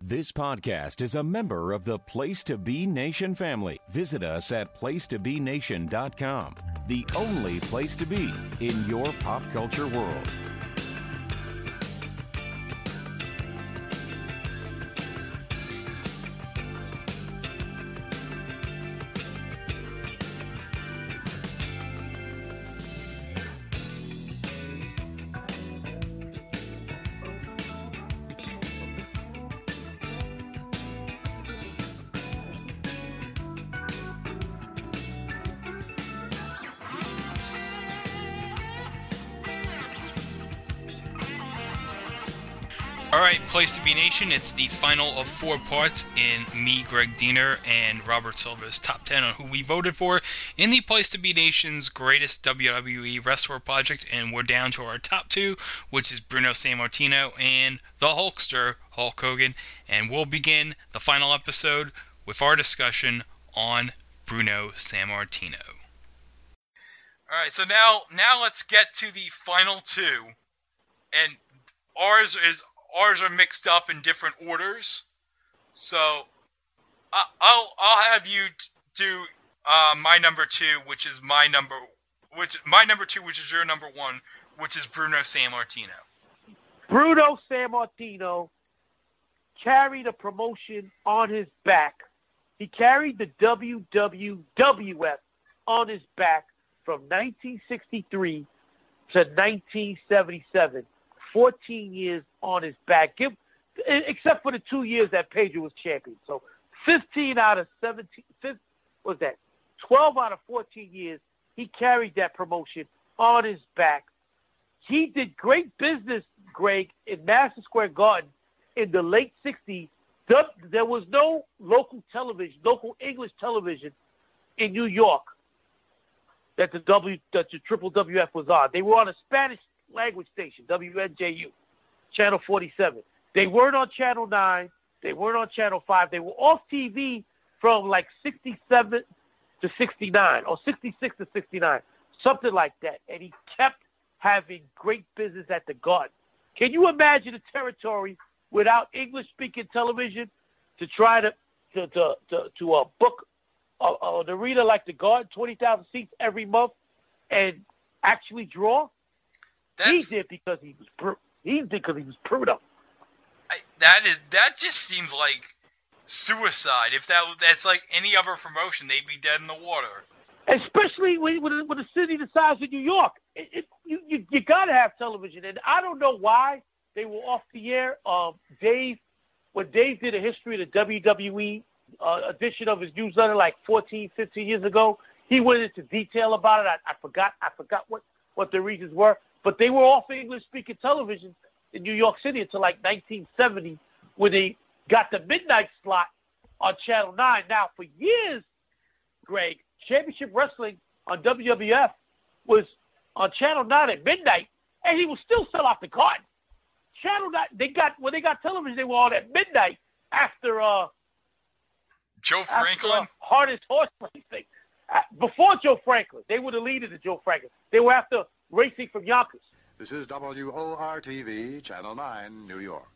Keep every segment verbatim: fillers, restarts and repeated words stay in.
This podcast is a member of the Place to Be Nation family. Visit us at place to be nation dot com, the only place to be in your pop culture world. Alright, Place to Be Nation, it's the final of four parts in me, Greg Diener, and Robert Silva's top ten on who we voted for in the Place to Be Nation's greatest W W E wrestler project, and we're down to our top two, which is Bruno Sammartino and the Hulkster, Hulk Hogan, and we'll begin the final episode with our discussion on Bruno Sammartino. Alright, so now, now let's get to the final two, and ours is Ours are mixed up in different orders, so I, I'll I'll have you t- do uh, my number two, which is my number, which my number two, which is your number one, which is Bruno Sammartino. Bruno Sammartino carried a promotion on his back. He carried the W W F on his back from nineteen sixty-three to nineteen seventy-seven. fourteen years on his back, Give, except for the two years that Pedro was champion. So fifteen out of seventeen, fifteen, what was that? twelve out of fourteen years, he carried that promotion on his back. He did great business, Greg, in Madison Square Garden in the late sixties. There was no local television, local English television in New York that the W, that the Triple W F was on. They were on a Spanish language station, W N J U, Channel forty-seven. They weren't on Channel nine. They weren't on Channel five. They were off T V from like sixty-seven to sixty-nine or sixty-six to sixty-nine, something like that. And he kept having great business at the Garden. Can you imagine a territory without English-speaking television to try to to to to, to uh, book uh, uh, an arena like the Garden, twenty thousand seats every month, and actually draw? That's, he did because he was Bru- he did because he was Bruno. I, that is that just seems like suicide. If that that's like any other promotion, they'd be dead in the water. Especially when with, with a city the size of New York, it, it, you you, you got to have television, and I don't know why they were off the air. Um, Dave, when Dave did a history of the W W E uh, edition of his newsletter like fourteen, fifteen years ago, he went into detail about it. I, I forgot I forgot what, what the reasons were. But they were off English-speaking television in New York City until like nineteen seventy, when they got the midnight slot on Channel nine. Now, for years, Greg, Championship Wrestling on W W F was on Channel nine at midnight, and he was still sell out the Garden. Channel nine, they got when they got television, they were on at midnight after uh, Joe Franklin, after, uh, hardest horse racing. Uh, before Joe Franklin, they were the leaders of Joe Franklin. They were after Racing from Yonkers. This is W O R T V, Channel nine, New York.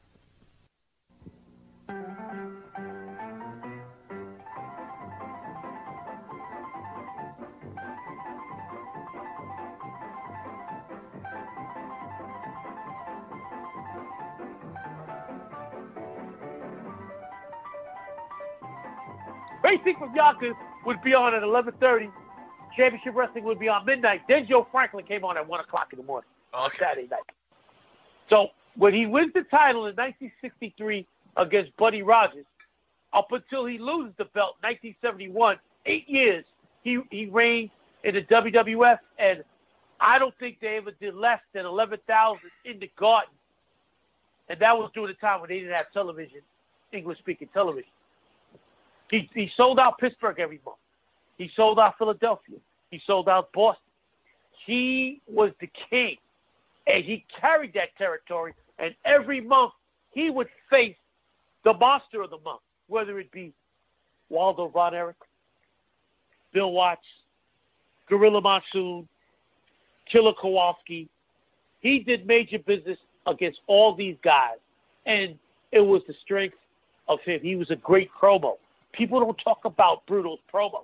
Racing from Yonkers would be on at eleven thirty. Championship Wrestling would be on midnight. Then Joe Franklin came on at one o'clock in the morning on okay. Saturday night. So when he wins the title in nineteen sixty-three against Buddy Rogers, up until he loses the belt in nineteen seventy-one, eight years, he, he reigned in the W W F, and I don't think they ever did less than eleven thousand in the Garden. And that was during the time when they didn't have television, English-speaking television. He, he sold out Pittsburgh every month. He sold out Philadelphia. He sold out Boston. He was the king, and he carried that territory. And every month, he would face the monster of the month, whether it be Waldo Von Erich, Bill Watts, Gorilla Monsoon, Killer Kowalski. He did major business against all these guys, and it was the strength of him. He was a great promo. People don't talk about Bruno's promo.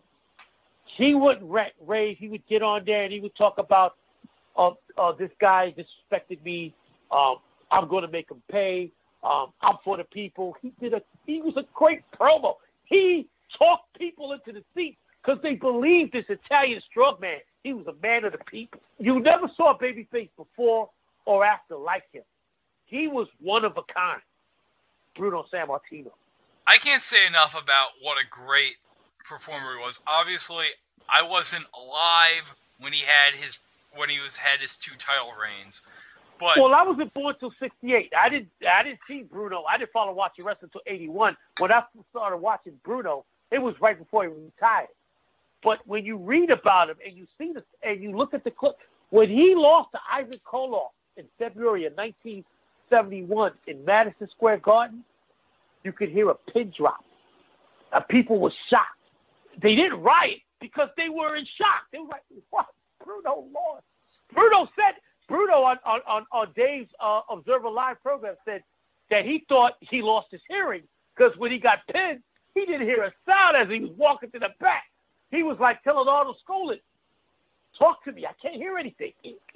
He wouldn't rave. He would get on there and he would talk about, uh, uh, this guy disrespected me. Um, I'm going to make him pay. Um, I'm for the people. He did a. He was a great promo. He talked people into the seat because they believed this Italian strongman. He was a man of the people. You never saw a babyface before or after like him. He was one of a kind. Bruno Sammartino. I can't say enough about what a great performer he was. Obviously, I wasn't alive when he had his when he was had his two title reigns. But well, I wasn't born till sixty-eight. I didn't I didn't see Bruno. I didn't follow watching wrestling until eighty-one. When I started watching Bruno, it was right before he retired. But when you read about him and you see this and you look at the clip, when he lost to Ivan Koloff in February of nineteen seventy-one in Madison Square Garden, you could hear a pin drop. Uh, people were shocked. They didn't riot because they were in shock. They were like, "What? Bruno lost." Bruno said. Bruno on, on, on, on Dave's uh, Observer Live program said that he thought he lost his hearing because when he got pinned, he didn't hear a sound as he was walking to the back. He was like telling Arnold Skaaland, "Talk to me. I can't hear anything.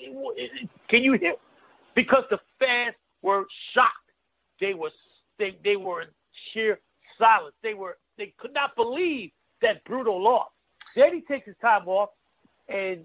Can you hear?" Because the fans were shocked. They were they, they were in sheer silence. They were they could not believe that Bruno lost. Then he takes his time off and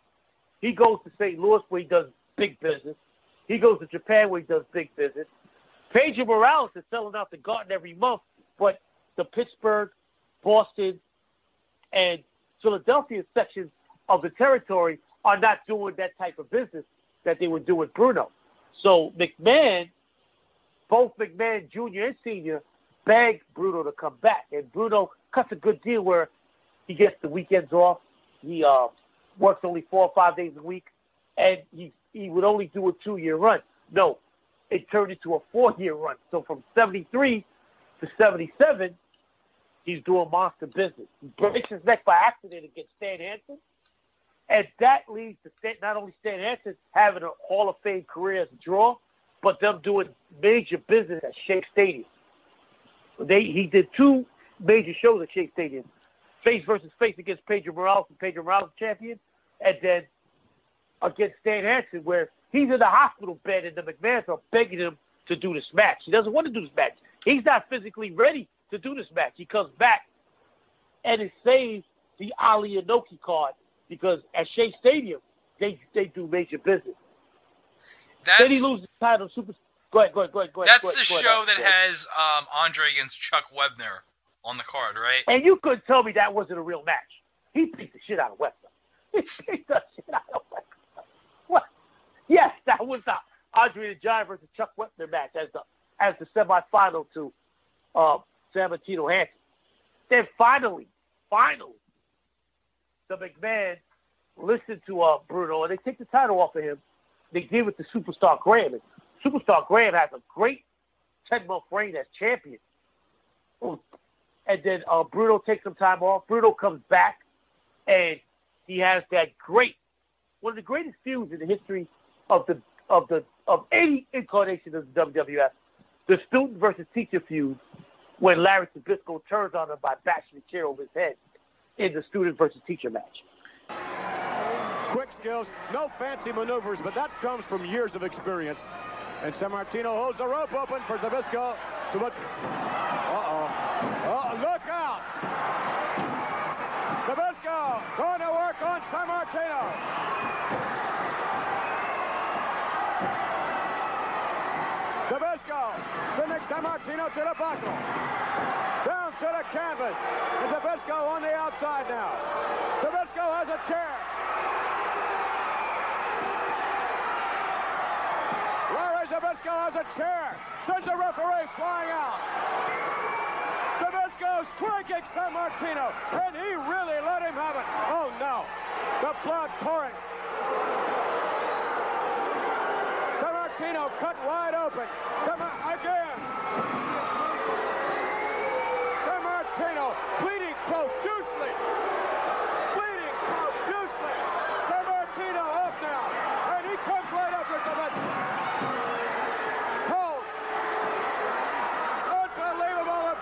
he goes to Saint Louis where he does big business. He goes to Japan where he does big business. Pedro Morales is selling out the Garden every month, but the Pittsburgh, Boston, and Philadelphia sections of the territory are not doing that type of business that they were doing Bruno. So McMahon, both McMahon Junior and Senior, begged Bruno to come back. And Bruno cuts a good deal where he gets the weekends off. He uh, works only four or five days a week, and he he would only do a two-year run. No, it turned into a four-year run. So from seventy-three to seventy-seven, he's doing monster business. He breaks his neck by accident against Stan Hansen, and that leads to Stan, not only Stan Hansen having a Hall of Fame career as a draw, but them doing major business at Shea Stadium. They He did two major shows at Shea Stadium, face versus face against Pedro Morales, and Pedro Morales champion, and then against Stan Hansen, where he's in the hospital bed and the McMahons are begging him to do this match. He doesn't want to do this match. He's not physically ready to do this match. He comes back and it saves the Ali Inoki card because at Shea Stadium, they they do major business. That's, then he loses the title. Super. Go ahead, go ahead, go ahead. Go ahead that's go ahead, the go ahead, show go ahead. that has um, Andre against Chuck Webner on the card, right? And you couldn't tell me that wasn't a real match. He beat the shit out of Webster. He beat the shit out of Webster. What? Yes, that was the Andre the Giant versus Chuck Webster match as the as the semifinal to uh, Sammartino Hansen. Then finally, finally, the McMahon listened to uh, Bruno and they take the title off of him. They give it to Superstar Graham. And Superstar Graham has a great ten-month reign as champion. And then uh, Bruno takes some time off. Bruno comes back, and he has that great, one of the greatest feuds in the history of the of the of any incarnation of the W W F, the student versus teacher feud, when Larry Zbyszko turns on him by bashing the chair over his head in the student versus teacher match. Quick skills, no fancy maneuvers, but that comes from years of experience. And Sammartino holds the rope open for Zbyszko to look. Uh-oh. Oh, look out! Zbyszko going to work on Sammartino. Zbyszko sending Sammartino to the buckle. Down to the canvas. And Zbyszko on the outside now. Zbyszko has a chair. Larry Zbyszko has a chair. Sends the referee flying out. Zbyszko striking Sammartino, and he really let him have it. Oh no, the blood pouring. Sammartino cut wide open. Samar again. Sammartino bleeding profusely. Bleeding profusely. Sammartino up now, and he comes right up with Zbyszko. Unbelievable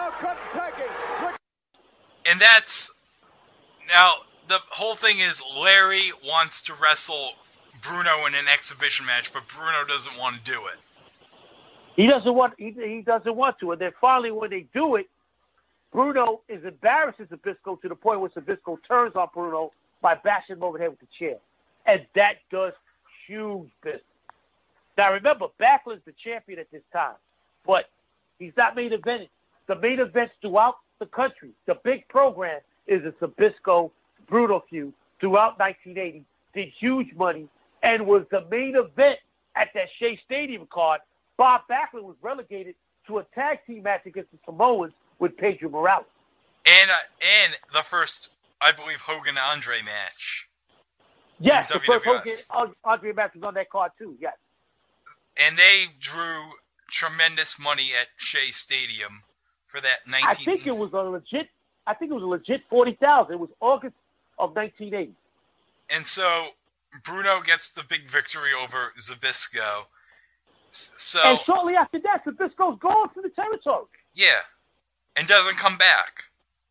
cut taking. Rick And that's now the whole thing is Larry wants to wrestle Bruno in an exhibition match, but Bruno doesn't want to do it. He doesn't want. He, he doesn't want to. And then finally, when they do it, Bruno is embarrasses Zbyszko to the point where Zbyszko turns on Bruno by bashing him over the head with the chair, and that does huge business. Now remember, Backlund's the champion at this time, but he's not main evented. The main events throughout the country, the big program is a Zbyszko Bruno feud throughout nineteen eighty. Did huge money and was the main event at that Shea Stadium card. Bob Backlund was relegated to a tag team match against the Samoans with Pedro Morales. And uh, and the first, I believe, Hogan-Andre match. Yes, the W W F. first Hogan Andre match was on that card too, yes. And they drew tremendous money at Shea Stadium for that nineteen... I think it was a legit, I think it was a legit forty thousand. It was August of nineteen eighty. And so Bruno gets the big victory over Zbyszko. So, and shortly after that, Zbyszko's gone to the territory. Yeah, and doesn't come back.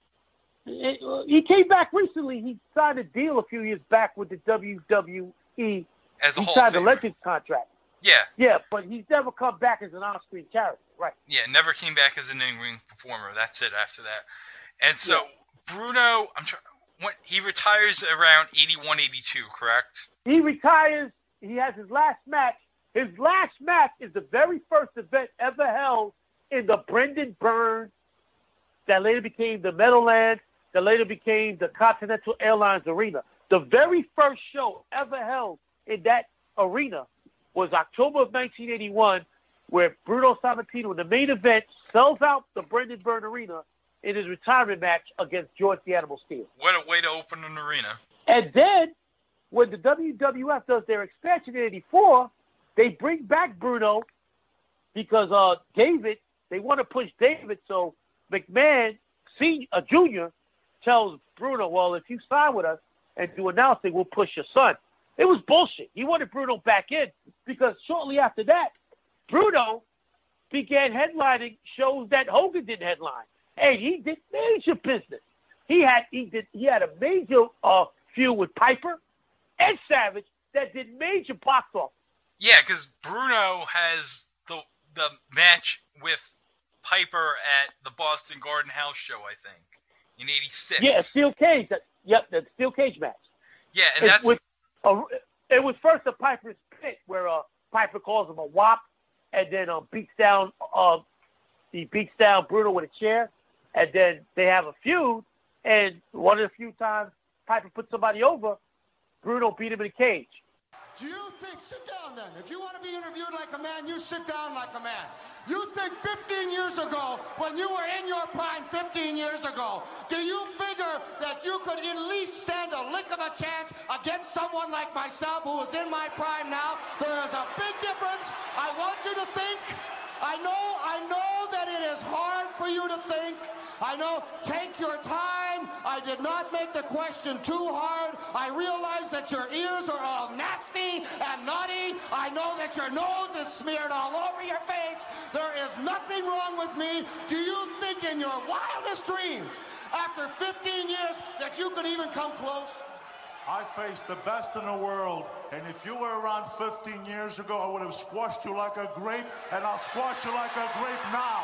He came back recently. He signed a deal a few years back with the W W E. As a he whole signed thing. a Legends contract. Yeah. Yeah, but he's never come back as an on-screen character, right? Yeah, never came back as an in-ring performer. That's it after that. And so yeah. Bruno, I'm trying. When, he retires around eighty-one, eighty-two, correct? He retires. He has his last match. His last match is the very first event ever held in the Brendan Byrne that later became the Meadowlands, that later became the Continental Airlines Arena. The very first show ever held in that arena was October of nineteen eighty-one, where Bruno Sammartino in the main event sells out the Brendan Byrne Arena in his retirement match against George the Animal Steele. What a way to open an arena. And then, when the W W F does their expansion in eighty-four, they bring back Bruno because uh, David, they want to push David, so McMahon, senior, uh, Junior, tells Bruno, well, if you sign with us and do announcing, we'll push your son. It was bullshit. He wanted Bruno back in because shortly after that, Bruno began headlining shows that Hogan didn't headline. And he did major business. He had he did he had a major uh, feud with Piper and Savage that did major box office. Yeah, because Bruno has the the match with Piper at the Boston Garden House show, I think, in eighty-six. Yeah, steel cage. That, yep, the steel cage match. Yeah, and it, that's with, uh, it was first a Piper's Pit where uh, Piper calls him a wop, and then uh, beats down uh, he beats down Bruno with a chair. And then they have a feud, and one of the few times Piper put somebody over, Bruno beat him in a cage. Do you think, sit down then, if you want to be interviewed like a man, you sit down like a man. You think fifteen years ago, when you were in your prime fifteen years ago, do you figure that you could at least stand a lick of a chance against someone like myself who is in my prime now? There is a big difference. I want you to think. I know, I know that it is hard for you to think. I know, take your time. I did not make the question too hard. I realize that your ears are all nasty and naughty. I know that your nose is smeared all over your face. There is nothing wrong with me. Do you think in your wildest dreams, after fifteen years, that you could even come close? I faced the best in the world, and if you were around fifteen years ago, I would have squashed you like a grape, and I'll squash you like a grape now.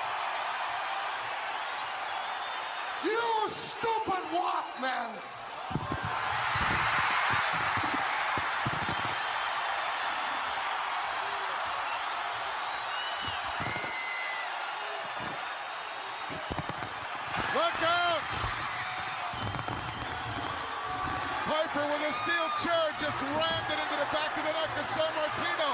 You stupid walk, man! Look out! Piper with a steel chair just rammed it into the back of the neck of Sammartino.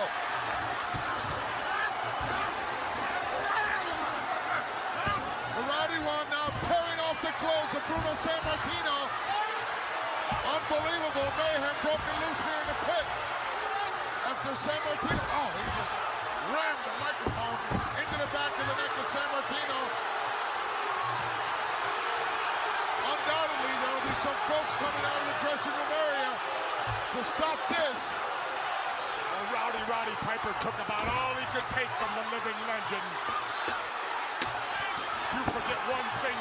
The Rowdy one now tearing off the clothes of Bruno Sammartino. Unbelievable mayhem broken loose here in the pit. After Sammartino, oh, he just rammed the microphone into the back of the neck of Sammartino. Undoubtedly, there will be some folks coming out of the dressing room area to stop this. Well, Rowdy Roddy Piper took about all he could take from the living legend. You forget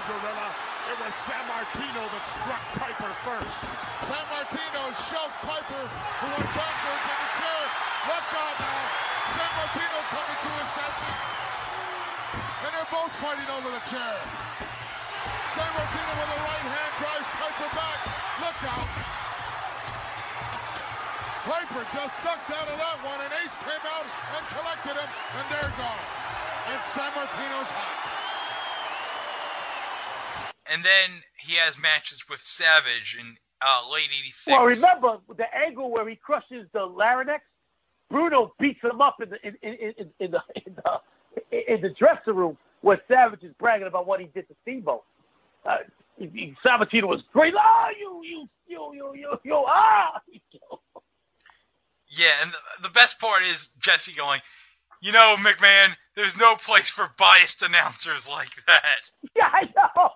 Gorilla. It was Sammartino that struck Piper first. Sammartino shoved Piper, who went backwards in the chair. Left on now. Sammartino coming to his senses. And they're both fighting over the chair. Sammartino with a right hand drives Piper back. Look out. Piper just ducked out of that one, and Ace came out and collected him, and they're gone. And Sammartino's hot. And then he has matches with Savage in uh, late eighty-six. Well, remember the angle where he crushes the larynx? Bruno beats him up in the in, in, in, in the in the in the dressing room where Savage is bragging about what he did to Steamboat. Uh, Sammartino was great. Ah, you, you, you, you, you, you, ah. Yeah, and the, the best part is Jesse going, you know, McMahon, there's no place for biased announcers like that. Yeah, I know.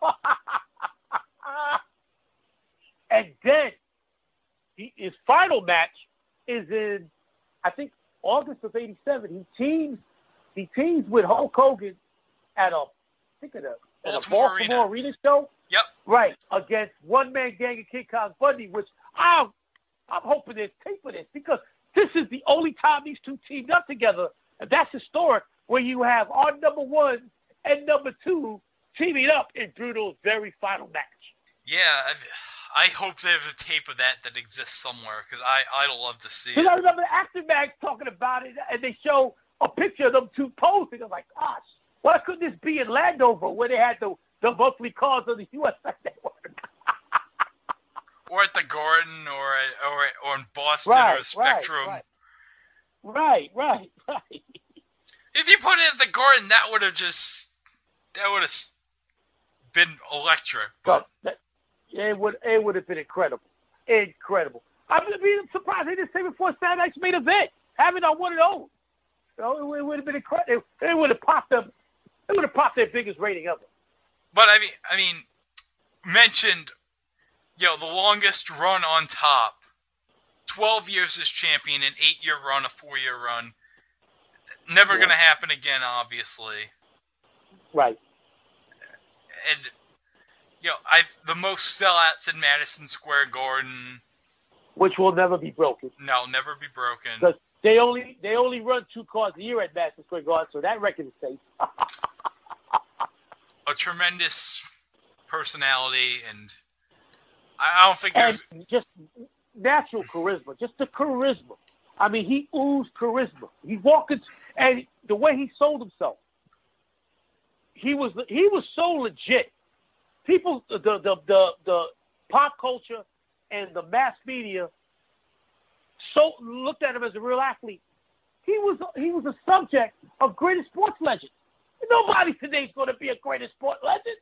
And then he, his final match is in, I think, August of eighty-seven. He teams, he teams with Hulk Hogan at a, I think at a, at a Baltimore Arena. Arena show. Yep. Right, against One Man Gang and King Kong Bundy, which I'm, I'm hoping there's tape of this because this is the only time these two teamed up together, and that's historic, where you have our number one and number two teaming up in Bruno's very final match. Yeah, I, I hope there's a tape of that that exists somewhere, because I, I'd love to see it. Because I remember the Action Mag talking about it, and they show a picture of them two posing. I'm like, gosh, why couldn't this be in Landover, where they had the, the monthly cars of the U S A Network? Or at the Garden, or at, or, at, or in Boston, right, or Spectrum. Right, right, right, right. If you put it at the Garden, that would have just, that would have been electric. But so, that, it would it would have been incredible. Incredible. I'm surprised they didn't say before Saturday Night's main event, having on one of those. So it, it would have been incredible. It, it would have popped them. It would have popped their biggest rating ever. But I mean, I mean, mentioned, you know, the longest run on top, twelve years as champion, an eight-year run, a four-year run. Never yeah. going to happen again, obviously. Right. And, you know, I've the most sellouts in Madison Square Garden, which will never be broken. No, never be broken. Because they only they only run two cars a year at Madison Square Garden, so that record is safe. A tremendous personality, and I don't think and there's just natural charisma, just the charisma. I mean, he oozed charisma. He walked, and the way he sold himself, he was he was so legit. People, the the the, the pop culture and the mass media, so looked at him as a real athlete. He was he was a subject of greatest sports legends. Nobody today is going to be a greatest sport legend.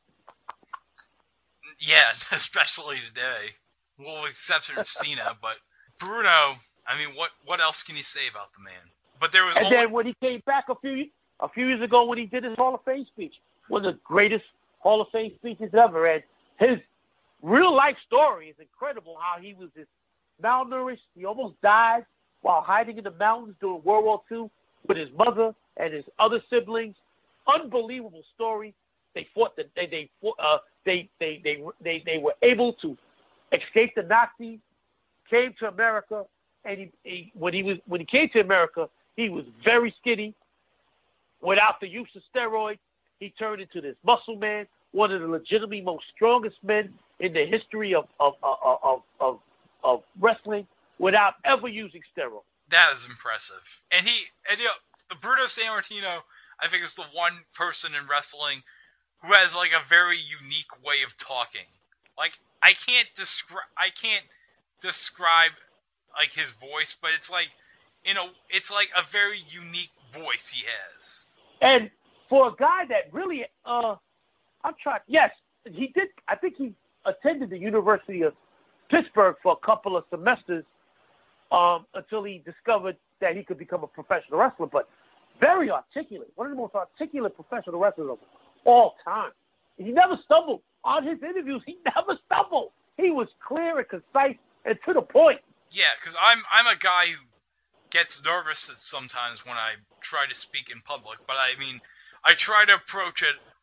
Yeah, especially today. Well, with the exception of Cena, but Bruno. I mean, what what else can you say about the man? But there was and only... then when he came back a few a few years ago when he did his Hall of Fame speech, one of the greatest Hall of Fame speeches ever, and his real life story is incredible. How he was just malnourished, he almost died while hiding in the mountains during World War Two with his mother and his other siblings. Unbelievable story. They fought the they they uh, they, they they they they were able to escape the Nazis, came to America. And he, he, when he was when he came to America, he was very skinny. Without the use of steroids, he turned into this muscle man, one of the legitimately most strongest men in the history of of of of, of, of wrestling, without ever using steroids. That is impressive. And he, and you know, Bruno Sammartino, I think, is the one person in wrestling who has like a very unique way of talking. Like I can't describe, I can't describe. like his voice, but it's like, you know, it's like a very unique voice he has. And for a guy that really, uh, I'm trying, yes, he did, I think he attended the University of Pittsburgh for a couple of semesters um, until he discovered that he could become a professional wrestler, but very articulate, one of the most articulate professional wrestlers of all time. He never stumbled. On his interviews, he never stumbled. He was clear and concise and to the point. Yeah, because I'm I'm a guy who gets nervous sometimes when I try to speak in public, but I mean, I try to approach it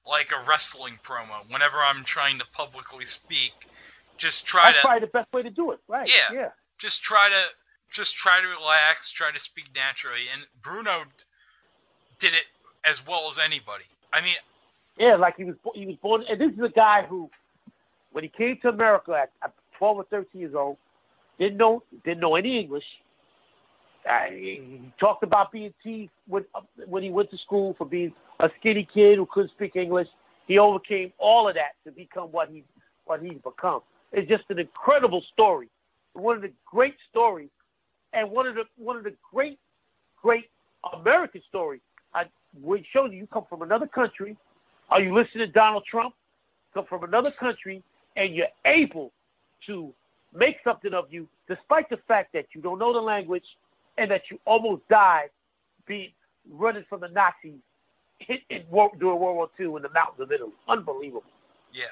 like a wrestling promo whenever I'm trying to publicly speak. Just try That's to... probably the best way to do it, right? Yeah. Yeah. Just try to... Just try to relax, try to speak naturally. And Bruno did it as well as anybody. I mean... Yeah, like he was he was born... And this is a guy who, when he came to America at, at twelve or thirteen years old, didn't know didn't know any English. Uh, he, he talked about being teased when, uh, when he went to school for being a skinny kid who couldn't speak English. He overcame all of that to become what he what he's become. It's just an incredible story. One of the great stories, and one of the one of the great, great American stories. I, where it shows you you come from another country. Are you listening to Donald Trump? Come from another country, and you're able to make something of you, despite the fact that you don't know the language and that you almost died being running from the Nazis hit in war, during World War Two in the mountains of Italy. Unbelievable. Yeah.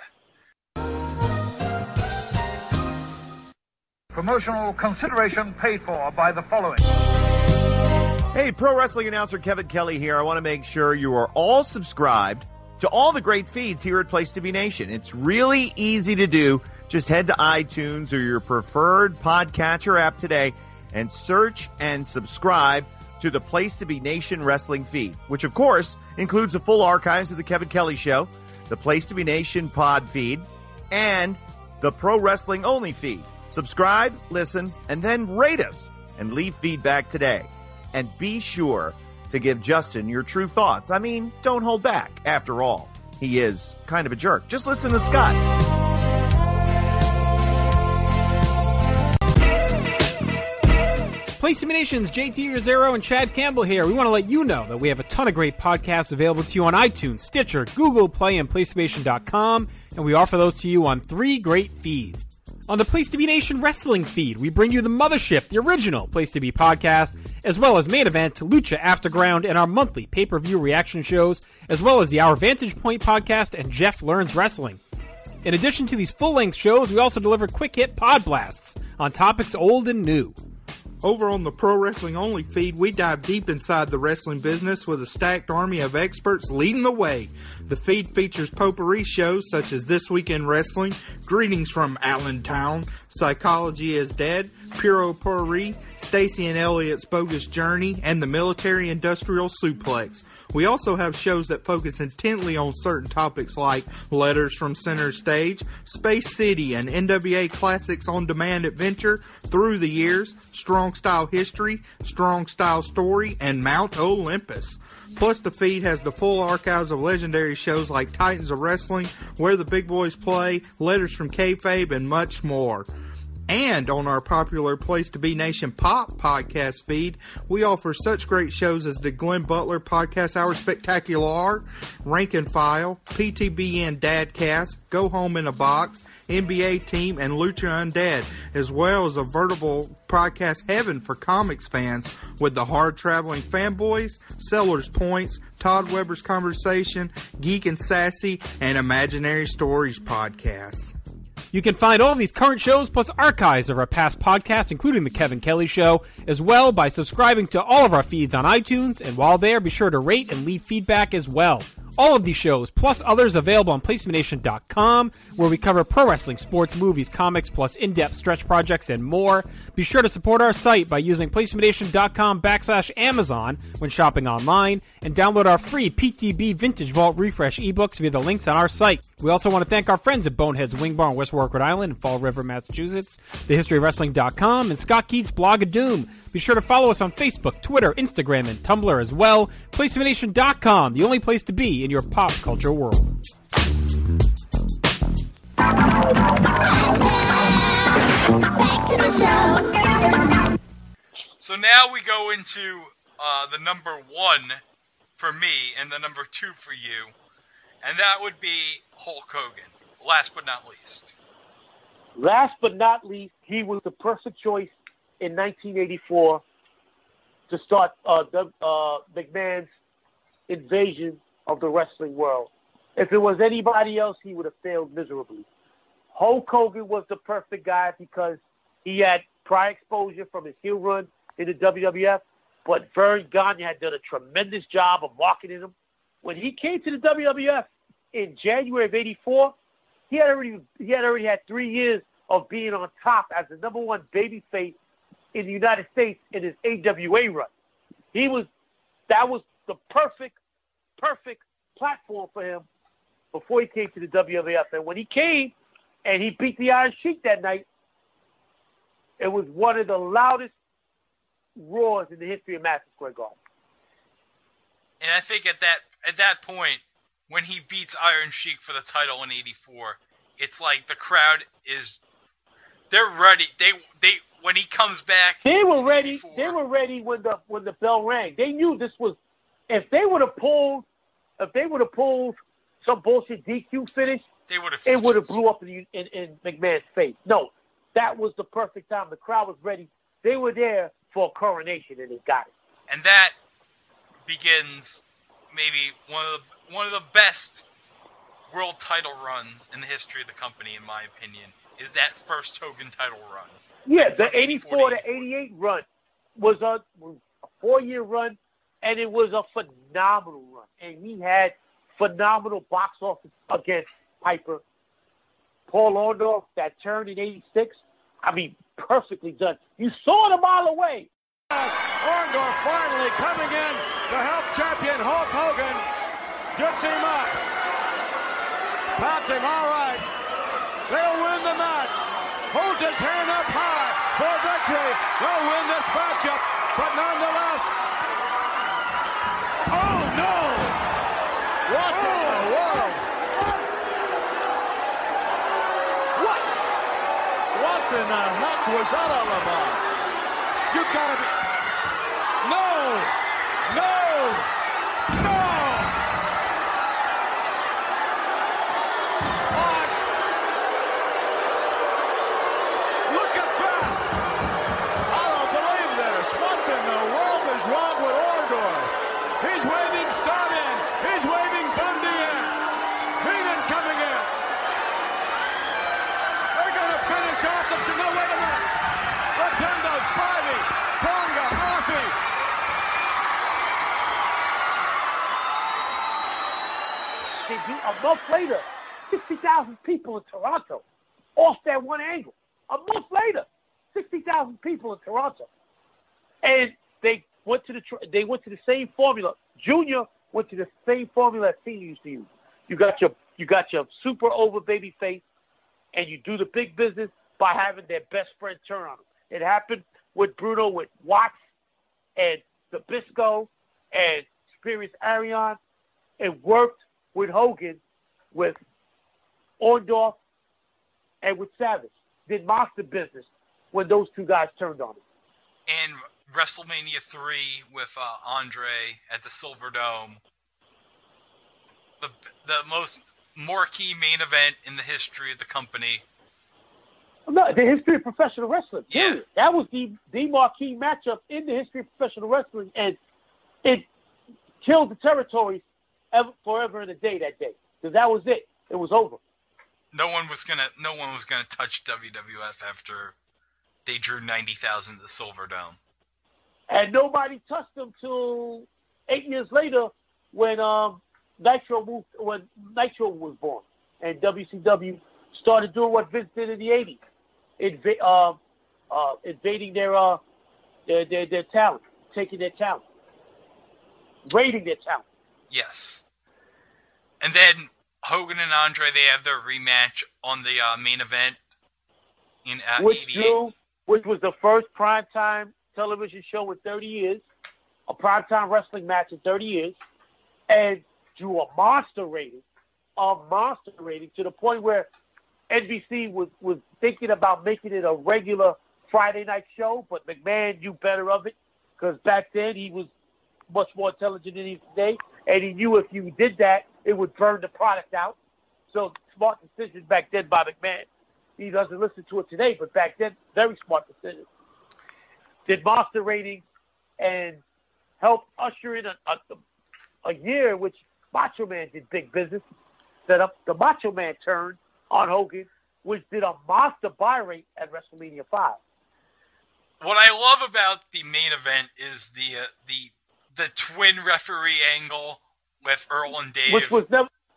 Promotional consideration paid for by the following. Hey, pro wrestling announcer Kevin Kelly here. I want to make sure you are all subscribed to all the great feeds here at Place to Be Nation. It's really easy to do. Just head to iTunes or your preferred podcatcher app today and search and subscribe to the Place to Be Nation wrestling feed, which of course includes the full archives of the Kevin Kelly Show, the Place to Be Nation pod feed, and the Pro Wrestling Only feed. Subscribe, listen, and then rate us and leave feedback today. And be sure to give Justin your true thoughts. I mean, don't hold back. After all, he is kind of a jerk. Just listen to Scott. Place to Be Nation's J T Rosero and Chad Campbell here. We want to let you know that we have a ton of great podcasts available to you on iTunes, Stitcher, Google Play, and Place to Be Nation dot com, and we offer those to you on three great feeds. On the Place to Be Nation wrestling feed, we bring you the Mothership, the original Place to Be podcast, as well as Main Event, Lucha Afterground, and our monthly pay-per-view reaction shows, as well as the Our Vantage Point podcast and Jeff Learns Wrestling. In addition to these full-length shows, we also deliver quick-hit pod blasts on topics old and new. Over on the Pro Wrestling Only feed, we dive deep inside the wrestling business with a stacked army of experts leading the way. The feed features potpourri shows such as This Week in Wrestling, Greetings from Allentown, Psychology is Dead, Puro Potpourri, Stacy and Elliot's Bogus Journey, and the Military Industrial Suplex. We also have shows that focus intently on certain topics like Letters from Center Stage, Space City, and N W A Classics on Demand Adventure, Through the Years, Strong Style History, Strong Style Story, and Mount Olympus. Plus, the feed has the full archives of legendary shows like Titans of Wrestling, Where the Big Boys Play, Letters from Kayfabe, and much more. And on our popular Place to Be Nation Pop podcast feed, we offer such great shows as the Glenn Butler Podcast Hour Spectacular, Rank and File, P T B N Dadcast, Go Home in a Box, N B A Team, and Lucha Undead, as well as a veritable podcast heaven for comics fans with the Hard Traveling Fanboys, Sellers Points, Todd Weber's Conversation, Geek and Sassy, and Imaginary Stories podcasts. You can find all of these current shows plus archives of our past podcasts, including The Kevin Kelly Show, as well by subscribing to all of our feeds on iTunes, and while there, be sure to rate and leave feedback as well. All of these shows, plus others, available on Place to Be Nation dot com, where we cover pro wrestling, sports, movies, comics, plus in-depth stretch projects and more. Be sure to support our site by using Place to Be Nation dot com backslash Amazon when shopping online, and download our free P T B Vintage Vault Refresh ebooks via the links on our site. We also want to thank our friends at Bonehead's Wing Bar in West Warwick, Rhode Island, and Fall River, Massachusetts, the history of wrestling dot com, and Scott Keats' Blog of Doom. Be sure to follow us on Facebook, Twitter, Instagram, and Tumblr as well. Place to Be Nation dot com, the only place to be in your pop culture world. So now we go into uh, the number one for me and the number two for you, and that would be Hulk Hogan, last but not least. Last but not least, he was the perfect choice in nineteen eighty-four to start uh, the, uh, McMahon's invasion of the wrestling world. If it was anybody else, he would have failed miserably. Hulk Hogan was the perfect guy because he had prior exposure from his heel run in the W W F, but Vern Gagne had done a tremendous job of marketing him. When he came to the W W F, in January of eighty-four, he had already he had already had three years of being on top as the number one babyface in the United States in his A W A run. He was that was the perfect, perfect platform for him before he came to the W W F. And when he came and he beat the Iron Sheik that night, it was one of the loudest roars in the history of Madison Square Garden. And I think at that at that point, when he beats Iron Sheik for the title in eighty-four, it's like the crowd is they're ready. They they when he comes back, they were ready. They were ready when the when the bell rang. They knew this was if they would have pulled if they would have pulled some bullshit D Q finish, they would have it would have blew up in, in in McMahon's face. No, that was the perfect time. The crowd was ready. They were there for a coronation, and they got it. And that begins maybe one of the one of the best world title runs in the history of the company, in my opinion, is that first Hogan title run. Yeah, the eighty-four to eighty-eight run was a, was a four-year run, and it was a phenomenal run. And he had phenomenal box office against Piper. Paul Orndorff, that turn in eighty-six, I mean, perfectly done. You saw it a mile away. Orndorff finally coming in to help champion Hulk Hogan. Gets him up. Pats him, all right. They'll win the match. Holds his hand up high for victory. They'll win this matchup, but nonetheless. Oh, no! What oh. in the world? What? What in the heck was that all about? You gotta be... No! No! No! On! Look at that! I don't believe this. What in the world is wrong with Orndorff? He's waving Stone in. He's waving Bundy in. Heenan coming in. They're gonna finish off the... No, wait a minute. Rotunda, Spivey, Tonga, Murphy. A month later, sixty thousand people in Toronto off that one angle. A month later, sixty thousand people in Toronto. And they went to the they went to the same formula. Junior went to the same formula that Cena used to use. You got your you got your super over baby face, and you do the big business by having their best friend turn on them. It happened with Bruno, with Watts, and Nabisco, and Superior Arion. It worked with Hogan, with Orndorff, and with Savage. Did monster business when those two guys turned on him. And WrestleMania three with uh, Andre at the Silverdome. The the most marquee main event in the history of the company. No, the history of professional wrestling. Yeah. That was the, the marquee matchup in the history of professional wrestling, and it killed the territories ever, forever and a day that day. Because that was it. It was over. No one was gonna no one was gonna touch W W F after they drew ninety thousand at the Silverdome. And nobody touched them till eight years later when um, Nitro moved when Nitro was born. And W C W started doing what Vince did in the eighties. Inv- uh, uh, invading their, uh, their their their talent, taking their talent, raiding their talent. Yes. And then Hogan and Andre, they have their rematch on the uh, main event in uh, which eighty-eight. Drew, which was the first primetime television show in thirty years, a primetime wrestling match in thirty years, and drew a monster rating, a monster rating to the point where N B C was, was thinking about making it a regular Friday night show, but McMahon knew better of it because back then he was much more intelligent than he is today, and he knew if you did that, it would burn the product out. So smart decision back then by McMahon. He doesn't listen to it today, but back then, very smart decision. Did monster ratings and helped usher in a, a, a year in which Macho Man did big business, set up the Macho Man turn on Hogan, which did a monster buy rate at WrestleMania five. What I love about the main event is the uh, the the twin referee angle with Earl and Dave. Which was never,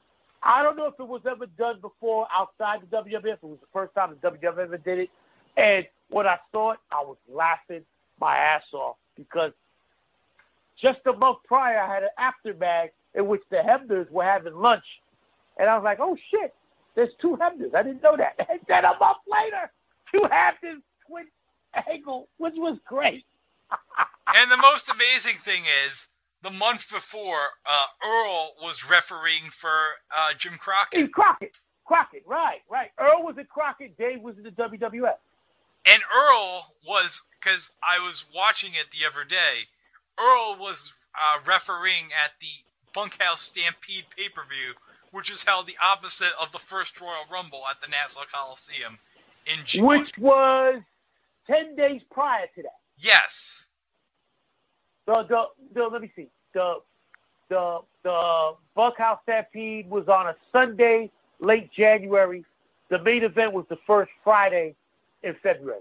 I don't know if it was ever done before outside the W W F. It was the first time the W W F ever did it. And when I saw it, I was laughing my ass off because just a month prior, I had an aftermath in which the Hebners were having lunch. And I was like, oh, shit, there's two Hebners. I didn't know that. And then a month later, two Hebners, twin angle, which was great. And the most amazing thing is, the month before, uh, Earl was refereeing for uh, Jim Crockett. In Crockett. Crockett, right, right. Earl was in Crockett. Dave was in the W W F. And Earl was, because I was watching it the other day, Earl was uh, refereeing at the Bunkhouse Stampede pay-per-view, which was held the opposite of the first Royal Rumble at the Nassau Coliseum in June. Which was ten days prior to that. Yes. The, the, the, let me see. The, the, the Bunkhouse Stampede was on a Sunday, late January. The main event was the first Friday in February.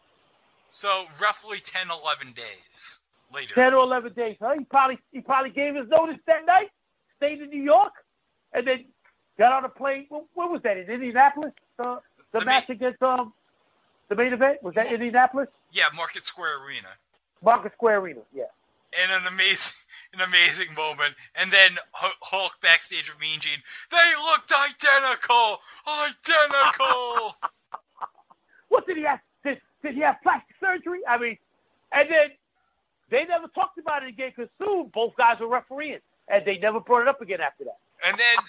So roughly ten, eleven days later. ten or eleven days, huh? He probably, he probably gave his notice that night, stayed in New York, and then got on a plane. Where, where was that? In Indianapolis? Uh, the, the match main, against um, the main event? Was that Mar- Indianapolis? Yeah, Market Square Arena. Market Square Arena, yeah. And an amazing, an amazing moment. And then Hulk backstage with Mean Gene. They looked identical! Identical! What did he have? Did, did he have plastic surgery? I mean, and then they never talked about it again because soon both guys were refereeing. And they never brought it up again after that. And then,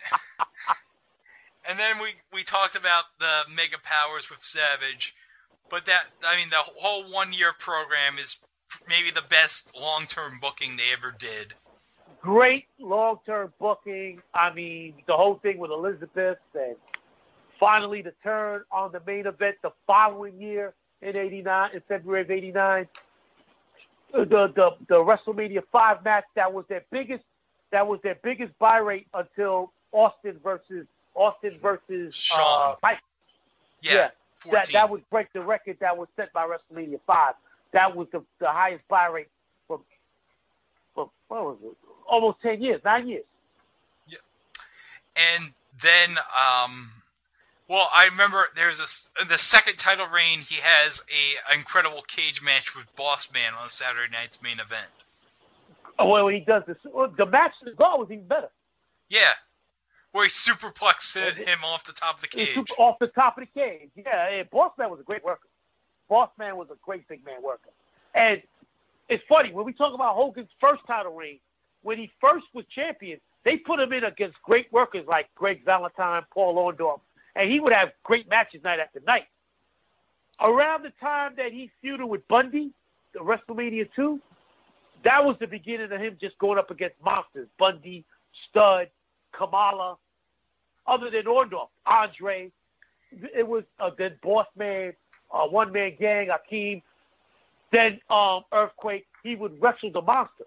and then we, we talked about the Mega Powers with Savage. But that, I mean, the whole one-year program is maybe the best long-term booking they ever did. Great long-term booking. I mean, the whole thing with Elizabeth and finally the turn on the main event the following year in eighty-nine, in February of eighty-nine. The, the, the WrestleMania five match, that was their biggest, that was their biggest buy rate until Austin versus, Austin versus, Shawn. Uh, Mike. Yeah. yeah. That, that would break the record that was set by WrestleMania five. That was the, the highest buy rate for, for what was it? Almost ten years, nine years. Yeah. And then, um, well, I remember there's a, the second title reign, he has a incredible cage match with Boss Man on Saturday night's main event. Oh, well, he does this. Well, the match to the goal was even better. Yeah. Where he superplexed him off the top of the cage. Off the top of the cage, yeah. And Boss Man was a great worker. Boss Man was a great big man worker. And it's funny, when we talk about Hogan's first title reign, when he first was champion, they put him in against great workers like Greg Valentine, Paul Orndorff, and he would have great matches night after night. Around the time that he feuded with Bundy, the WrestleMania two, that was the beginning of him just going up against monsters. Bundy, Stud, Kamala, other than Orndorff, Andre. It was uh, then Boss Man, uh, One Man Gang, Akeem. Then um, Earthquake. He would wrestle the monster.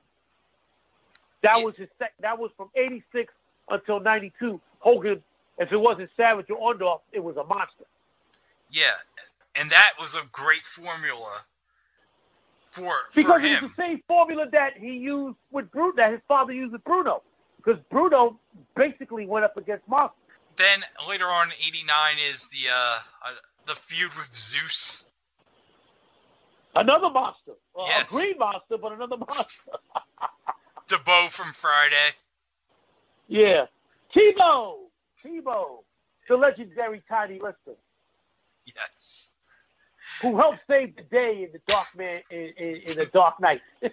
That yeah. was his. Sec- that was from eighty-six until ninety-two. Hogan, if it wasn't Savage or Orndorff, it was a monster. Yeah, and that was a great formula for because for him. Because it's the same formula that he used with Bruno, that his father used with Bruno. Because Bruno basically went up against monsters. Then later on in eighty-nine is the uh, uh, the feud with Zeus. Another monster. Uh, yes. A green monster, but another monster. DeBow from Friday. Yeah. Tebow. Tebow. The legendary Tiny Lister. Yes. Who helped save the day in the Dark Man in, in, in the Dark Knight. Yo,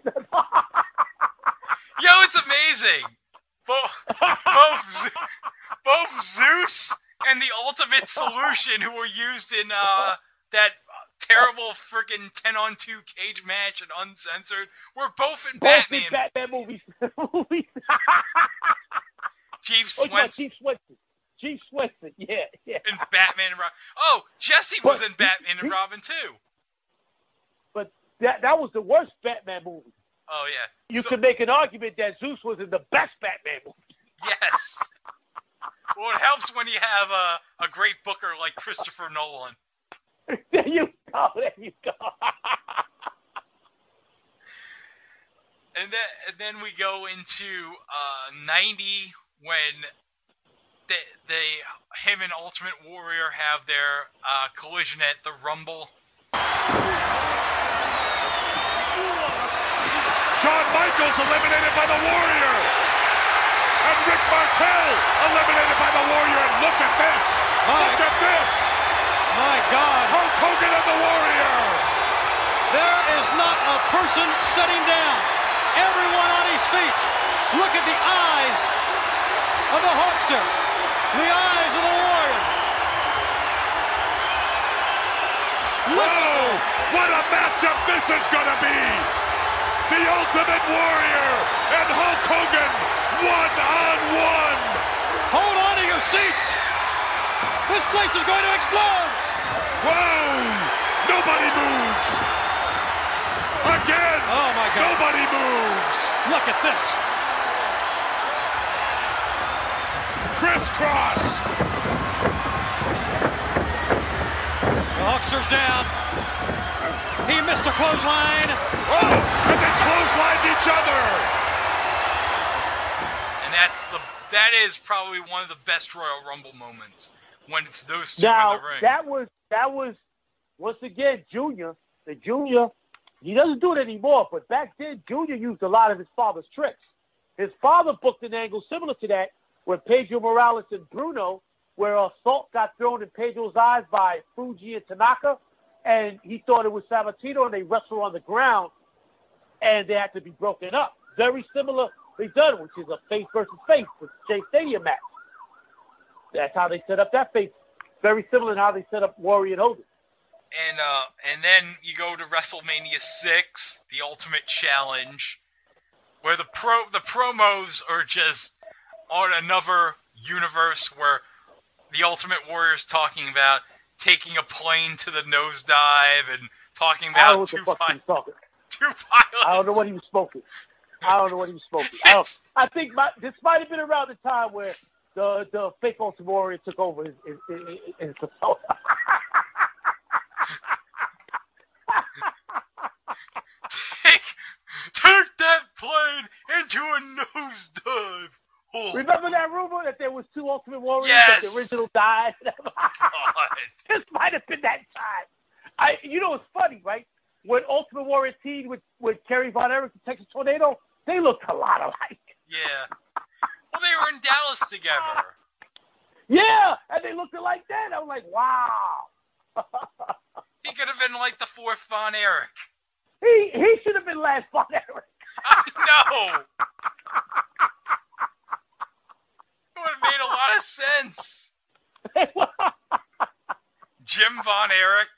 it's amazing. Both, both, both Zeus and the Ultimate Solution, who were used in uh, that terrible freaking ten on two cage match and Uncensored, were both in both Batman. In Batman movies. Chief Swenson. Chief Swenson. Chief Swenson. Yeah, yeah. In Batman and Robin. Oh, Jesse was but, in Batman and Robin too. But that that was the worst Batman movie. Oh, yeah. You so, could make an argument that Zeus was in the best Batman movie. Yes. Well, it helps when you have a, a great booker like Christopher Nolan. There you go. There you go. and, then, and then we go into uh, ninety when the, they him and Ultimate Warrior have their uh, collision at the Rumble. Shawn Michaels eliminated by the Warrior. And Rick Martel eliminated by the Warrior. And look at this. My, look at this. My God. Hulk Hogan and the Warrior. There is not a person sitting down. Everyone on his feet. Look at the eyes of the Hulkster. The eyes of the Warrior. Whoa! What a matchup this is gonna be! The Ultimate Warrior and Hulk Hogan, one on one! Hold on to your seats! This place is going to explode! Whoa! Nobody moves! Again! Oh my God! Nobody moves! Look at this! Crisscross! The Hulkster's down. He missed a clothesline. Oh! And they clotheslined each other! And that's the that is probably one of the best Royal Rumble moments when it's those two now, in the ring. that was that was once again Junior. The Junior, he doesn't do it anymore, but back then Junior used a lot of his father's tricks. His father booked an angle similar to that with Pedro Morales and Bruno, where a salt got thrown in Pedro's eyes by Fuji and Tanaka, and he thought it was Sammartino, and they wrestled on the ground, and they had to be broken up. Very similar they done, which is a face versus face, the Shea Stadium match. That's how they set up that face. Very similar to how they set up Warrior and Hogan. And uh, and then you go to WrestleMania six, the Ultimate Challenge, where the pro the promos are just on another universe where the Ultimate Warrior's talking about taking a plane to the nosedive and talking about two, pi- two pilots. I don't know what he was smoking. I don't know what he was smoking. I, don't, I think my, this might have been around the time where the the fake Ultimate Warrior took over his his, his, his persona. take, take that plane into a nosedive. Oh. Remember that rumor that there was two Ultimate Warriors, yes. that the original died? God. This might have been that time. I, you know, it's funny, right? When Ultimate Warrior teamed with, with Kerry Von Erich and Texas Tornado, they looked a lot alike. Yeah. Well, they were in Dallas together. Yeah, and they looked alike then. I was like, wow. He could have been like the fourth Von Erich. He he should have been last Von Erich. I know. It would have made a lot of sense. Jim Von Erich.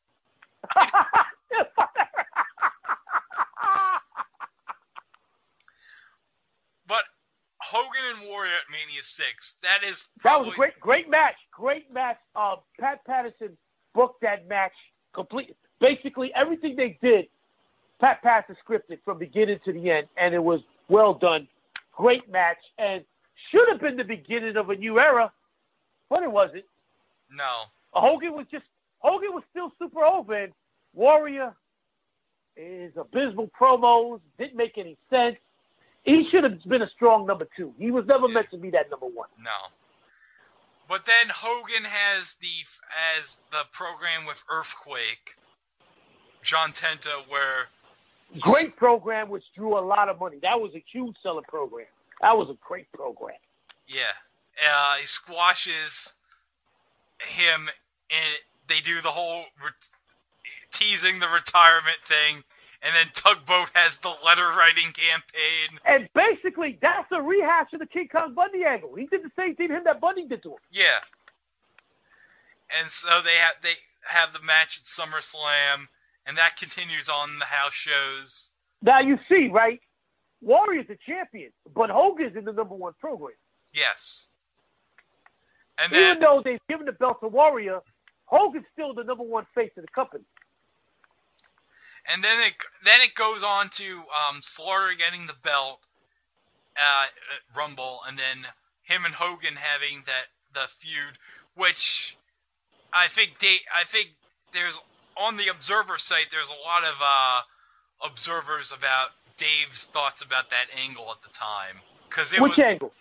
But Hogan and Warrior at Mania six, that is probably... That was a great, great match. Great match. Uh, Pat Patterson booked that match completely. Basically, everything they did, Pat Patterson scripted from beginning to the end, and it was well done. Great match, and should have been the beginning of a new era, but it wasn't. No. Hogan was just, Hogan was still super over, and Warrior is abysmal promos, didn't make any sense. He should have been a strong number two. He was never meant to be that number one. No. But then Hogan has the as the program with Earthquake, John Tenta, where... Great program, which drew a lot of money. That was a huge selling program. That was a great program. Yeah. Uh, he squashes him, and they do the whole re- teasing the retirement thing, and then Tugboat has the letter-writing campaign. And basically, that's a rehash of the King Kong Bundy angle. He did the same thing to him that Bundy did to him. Yeah. And so they have, they have the match at SummerSlam, and that continues on the house shows. Now, you see, right? Warrior's the champion, but Hogan's in the number one program. Yes. And then, even though they've given the belt to Warrior, Hogan's still the number one face of the company. And then it then it goes on to um, Slaughter getting the belt uh, at Rumble, and then him and Hogan having that the feud, which I think they, I think there's on the Observer site. There's a lot of uh, observers about Dave's thoughts about that angle at the time, because it Which was angle?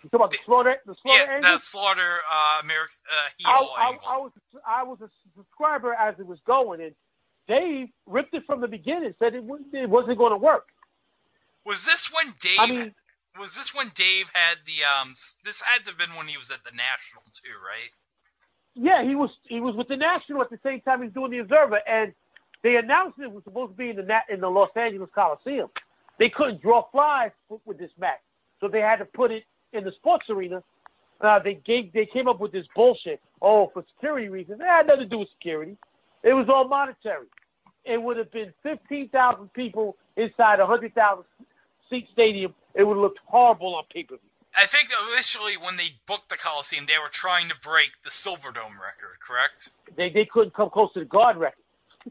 You talking about the Slaughter, the Slaughter yeah, angle? the Slaughter uh, American uh, heel I, angle. I, I was I was a subscriber as it was going, and Dave ripped it from the beginning. Said it, it wasn't going to work. Was this when Dave? I mean, was this when Dave had the um? This had to have been when he was at the National too, right? Yeah, he was he was with the National at the same time he was doing the Observer, and they announced it was supposed to be in the in the Los Angeles Coliseum. They couldn't draw flies with, with this match, so they had to put it in the sports arena. Uh, they gave they came up with this bullshit. Oh, for security reasons. It had nothing to do with security. It was all monetary. It would have been fifteen thousand people inside a one hundred thousand seat stadium. It would have looked horrible on pay per view. I think initially when they booked the Coliseum, they were trying to break the Silverdome record, correct? They they couldn't come close to the guard record.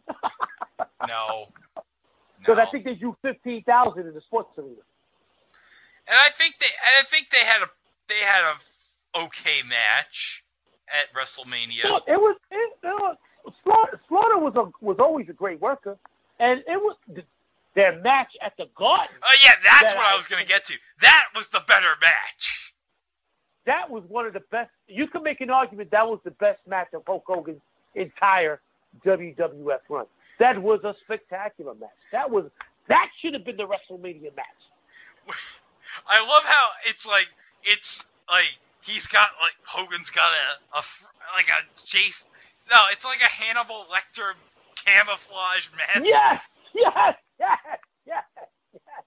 No. Because no. I think they drew fifteen thousand in the sports arena. And I think they I think they had a they had a okay match at WrestleMania. Look, it was it, it was, Slaughter, Slaughter was a, was always a great worker, and it was their match at the Garden. Oh yeah, that's that what I, I was going to get to. That was the better match. That was one of the best. You could make an argument that was the best match of Hulk Hogan's entire W W F run. That was a spectacular match. That was that should have been the WrestleMania match. I love how it's like it's like he's got like Hogan's got a, a like a Jason. No, it's like a Hannibal Lecter camouflage mask. Yes, yes, yes, yes, yes.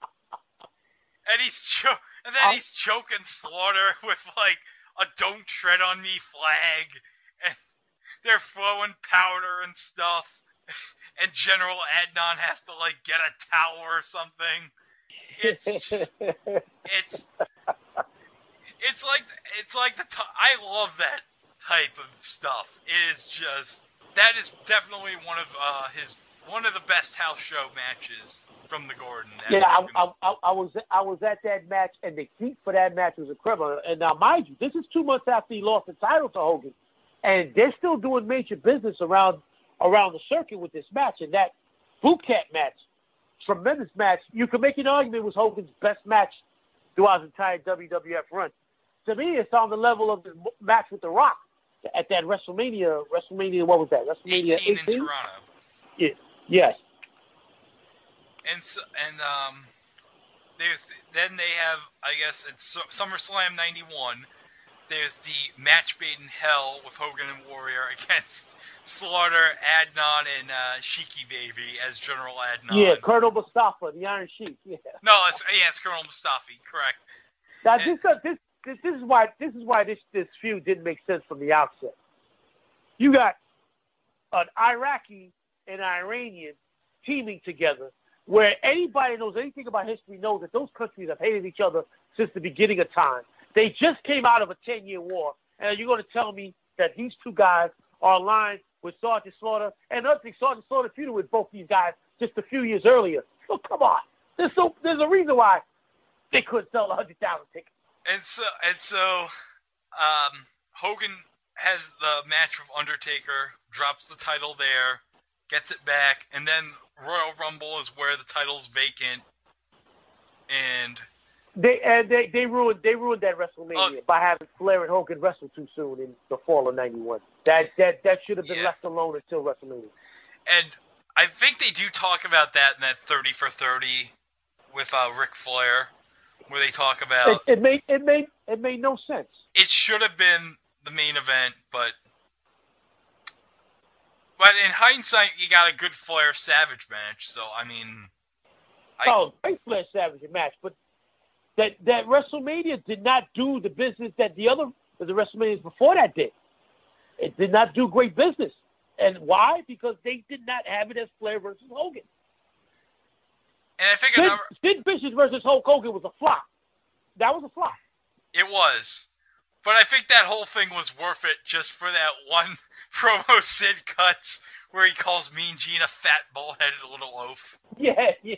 And he's cho- and then he's choking Slaughter with like a "Don't Tread on Me" flag, and they're throwing powder and stuff. And General Adnan has to like get a towel or something. It's it's it's like it's like the t- I love that type of stuff. It is just that is definitely one of uh, his one of the best house show matches from the Gordon. Yeah, I, I, I, I was I was at that match, and the heat for that match was incredible. And now, mind you, this is two months after he lost the title to Hogan, and they're still doing major business around around the circuit with this match. And that boot camp match, tremendous match. You could make an argument it was Hogan's best match throughout his entire W W F run. To me, it's on the level of the match with The Rock at that WrestleMania. WrestleMania, what was that? WrestleMania eighteen, eighteen in Toronto. Yeah. Yes. And so, and um, there's then they have I guess it's SummerSlam ninety-one. There's the match made in hell with Hogan and Warrior against Slaughter, Adnan, and uh, Sheiky Baby as General Adnan. Yeah, Colonel Mustafa, the Iron Sheik. Yeah. No, it's yeah, it's Colonel Mustafa, correct. Now and, this, uh, this this this is why this is why this this feud didn't make sense from the outset. You got an Iraqi and Iranian teaming together, where anybody who knows anything about history knows that those countries have hated each other since the beginning of time. They just came out of a ten-year war, and you're going to tell me that these two guys are aligned with Sergeant Slaughter, and another thing, Sergeant Slaughter feuded with both these guys just a few years earlier. So come on, there's so there's a reason why they couldn't sell a hundred thousand tickets. And so and so, um, Hogan has the match with Undertaker, drops the title there, gets it back, and then Royal Rumble is where the title's vacant, and. They and they, they ruined they ruined that WrestleMania uh, by having Flair and Hogan wrestle too soon in the fall of ninety-one. That that that should have been yeah. left alone until WrestleMania. And I think they do talk about that in that thirty for thirty with uh, Ric Flair, where they talk about it, it made it made it made no sense. It should have been the main event, but but in hindsight, you got a good Flair Savage match. So I mean, I, oh, great Flair Savage match, but. That that WrestleMania did not do the business that the other the WrestleManias before that did. It did not do great business. And why? Because they did not have it as Flair versus Hogan. And I think Sid, another... Sid Vicious versus Hulk Hogan was a flop. That was a flop. It was. But I think that whole thing was worth it just for that one promo Sid cuts where he calls Mean Gene a fat, bull-headed little oaf. Yeah, yeah.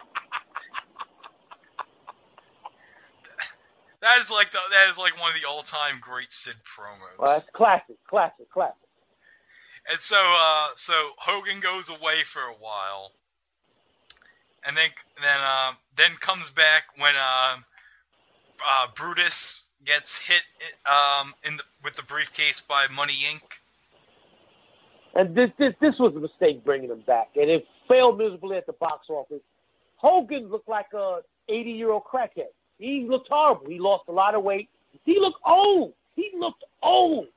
That is like the, that is like one of the all-time great Sid promos. Well, that's classic, classic, classic. And so, uh, so Hogan goes away for a while, and then then uh, then comes back when uh, uh, Brutus gets hit um, in the, with the briefcase by Money Incorporated. And this, this this was a mistake bringing him back, and it failed miserably at the box office. Hogan looked like a eighty-year-old crackhead. He looked horrible. He lost a lot of weight. He looked old. He looked old.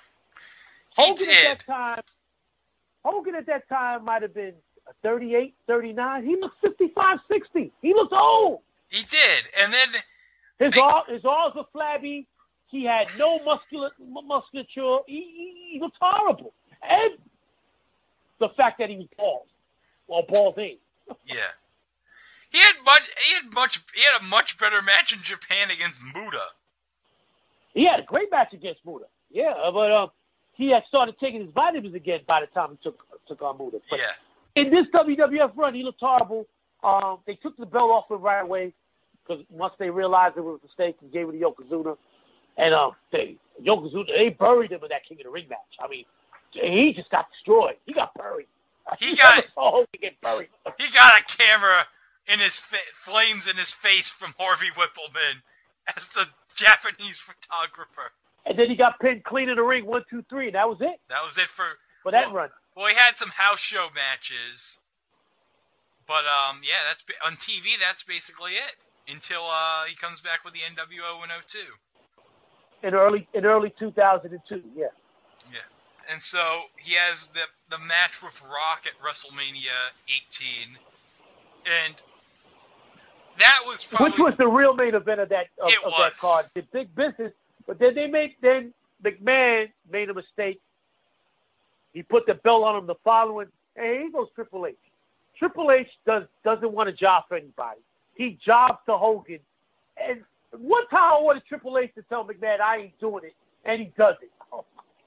He Hogan did. at that time, Hogan at that time might have been thirty-eight, thirty-nine. He looked fifty-five, sixty. He looked old. He did, and then his arms, his arms were flabby. He had no muscular musculature. He, he, he looked horrible. And the fact that he was bald, well, balding. Yeah, he had much. He had much. He had a much better match in Japan against Muta. He had a great match against Muta. Yeah, but um, he had started taking his vitamins again by the time he took took on Muta. But yeah. In this W W F run, he looked horrible. Um, they took the belt off him right away because once they realized it was a mistake, he gave it to Yokozuna, and um, they Yokozuna they buried him in that King of the Ring match. I mean. He just got destroyed. He got buried. He got oh, he get buried. He got a camera in his fa- flames in his face from Harvey Whippleman as the Japanese photographer. And then he got pinned clean in the ring, one, two, three, and that was it. That was it for for that well, run. Well, he had some house show matches, but um, yeah, that's on T V. That's basically it until uh he comes back with the N W O in oh two. In early in early two thousand two, yeah. Yeah. And so he has the the match with Rock at WrestleMania eighteen, and that was probably which was the real main event of that of, it of was. that card. The big business, but then they made then McMahon made a mistake. He put the belt on him the following. Hey, here goes Triple H. Triple H does doesn't want to job for anybody. He jobs to Hogan, and one time I wanted Triple H to tell McMahon I ain't doing it, and he does it. Oh.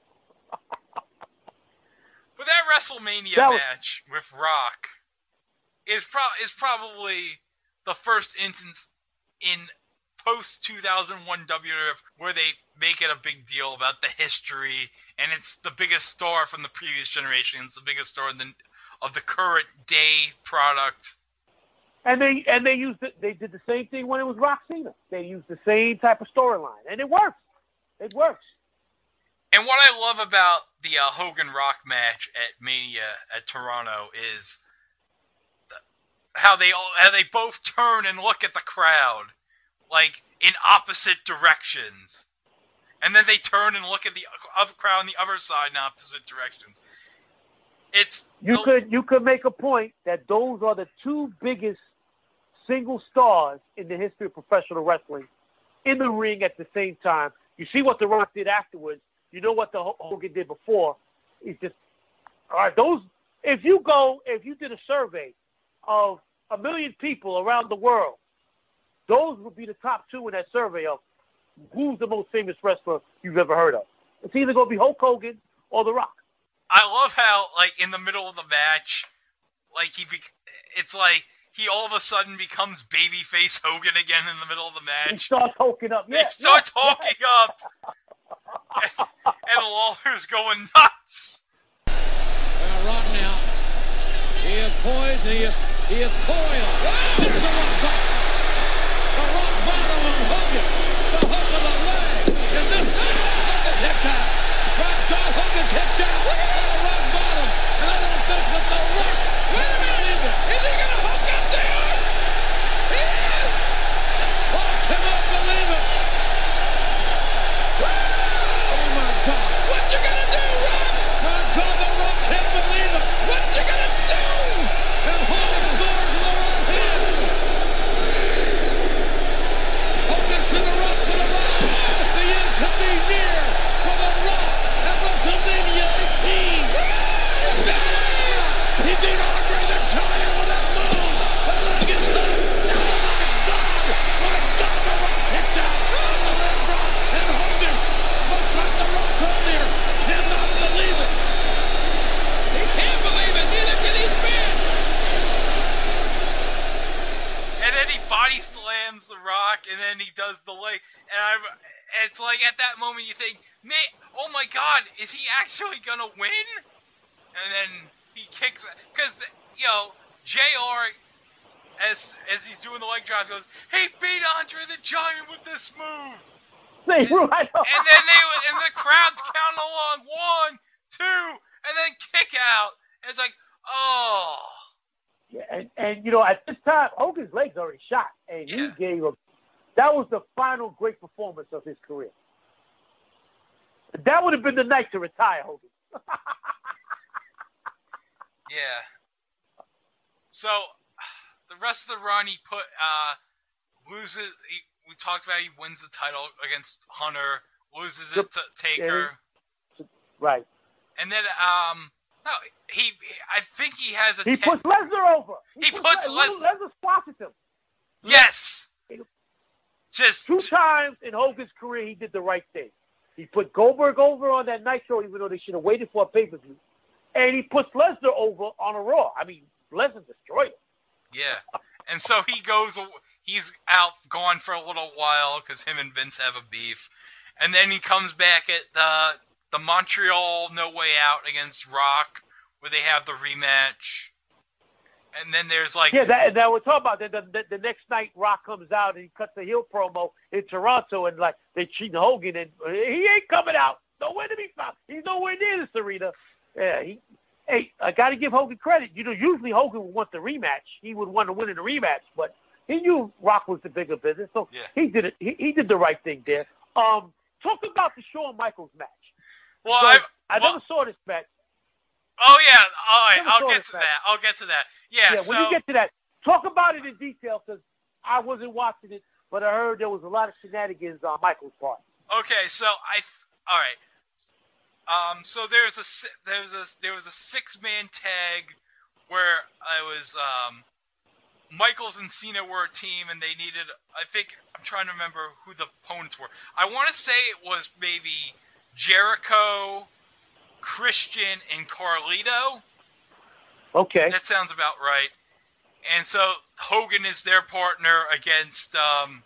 But that WrestleMania that was, match with Rock is pro- is probably the first instance in post two thousand one W W F where they make it a big deal about the history, and it's the biggest star from the previous generation. It's the biggest star in the, of the current day product. And they and they used it. They did the same thing when it was Rock Cena. They used the same type of storyline, and it works. It works. And what I love about the uh, Hogan Rock match at Mania at Toronto is the, how they all, how they both turn and look at the crowd, like in opposite directions, and then they turn and look at the other crowd on the other side in opposite directions. It's you the, could you could make a point that those are the two biggest single stars in the history of professional wrestling in the ring at the same time. You see what The Rock did afterwards. You know what the Hogan did before. It's just, all right, those, if you go, if you did a survey of a million people around the world, those would be the top two in that survey of who's the most famous wrestler you've ever heard of. It's either going to be Hulk Hogan or The Rock. I love how, like, in the middle of the match, like, he, be- it's like, he all of a sudden becomes babyface Hogan again in the middle of the match. He starts hulking up. Yeah, he starts yeah, hulking yeah. up. and, and Lawler's going nuts. Well, Rock now. He is poised. He is he is coiled. There's the Rock bottom. The Rock bottom on Hogan. The hook of the leg. And this Hogan tipped out. Rock got Hogan tipped out. Look at this. The Rock bottom. And I don't think that the Rock. Wait a minute. Is he going to hook up there? He is. Rock cannot believe it. What you gonna do, Rock? My God, the Rock can't believe it. What you gonna do? And Hogan scores in the right hand. Hogan sent the Rock to the right. The end could be near for the Rock at WrestleMania eighteen. He beat Andre the Giant with that move. The leg is up. Oh my God! My God, the Rock kicked out. The leg drop and Hogan looks like the Rock earlier. Cannot believe it. He can't believe it. Neither can his fans. And then he body slams the Rock, and then he does the leg. And I'm, it's like at that moment you think, man, oh my God, is he actually gonna win? And then he kicks, because you know J R, as as he's doing the leg drop, goes, "He beat Andre the Giant with this move." They and, right and then they and the crowd's counting along one, two, and then kick out. And it's like, oh. Yeah, and, and you know, at this time, Hogan's legs already shot, and yeah. he gave him. That was the final great performance of his career. That would have been the night to retire Hogan. Yeah. So the rest of the run, he put uh, loses. He, we talked about he wins the title against Hunter, loses it to Taker. Right. And then um, no, he. I think he has a. He ten- puts Lesnar over. He, he puts, puts Lesnar. Lesnar squashes him. Yes. Just two times in Hogan's career, he did the right thing. He put Goldberg over on that Nitro, even though they should have waited for a pay-per-view. And he puts Lesnar over on a Raw. I mean, Lesnar destroyed him. Yeah. And so he goes, he's out, gone for a little while because him and Vince have a beef. And then he comes back at the, the Montreal No Way Out against Rock, where they have the rematch. And then there's like... Yeah, that, that we're talking about. The, the, the next night, Rock comes out and he cuts a heel promo in Toronto, and like they're cheating Hogan, and he ain't coming out. Nowhere to be found. He's nowhere near this arena. Yeah, he... Hey, I got to give Hogan credit. You know, usually Hogan would want the rematch. He would want to win in the rematch, but he knew Rock was the bigger business, so yeah. he did it. He, he did the right thing there. Um, talk about the Shawn Michaels match. Well, so, I, I well, never saw this match. Oh yeah, all right. Never I'll get to that. that. I'll get to that. Yeah. Yeah. So, when you get to that, talk about it in detail because I wasn't watching it, but I heard there was a lot of shenanigans on Michaels' part. Okay, so I. All right. Um, so there's a there was a there was a six man tag where I was um, Michaels and Cena were a team, and they needed. I think I'm trying to remember who the opponents were. I want to say it was maybe Jericho, Christian, and Carlito. Okay, that sounds about right. And so Hogan is their partner against um,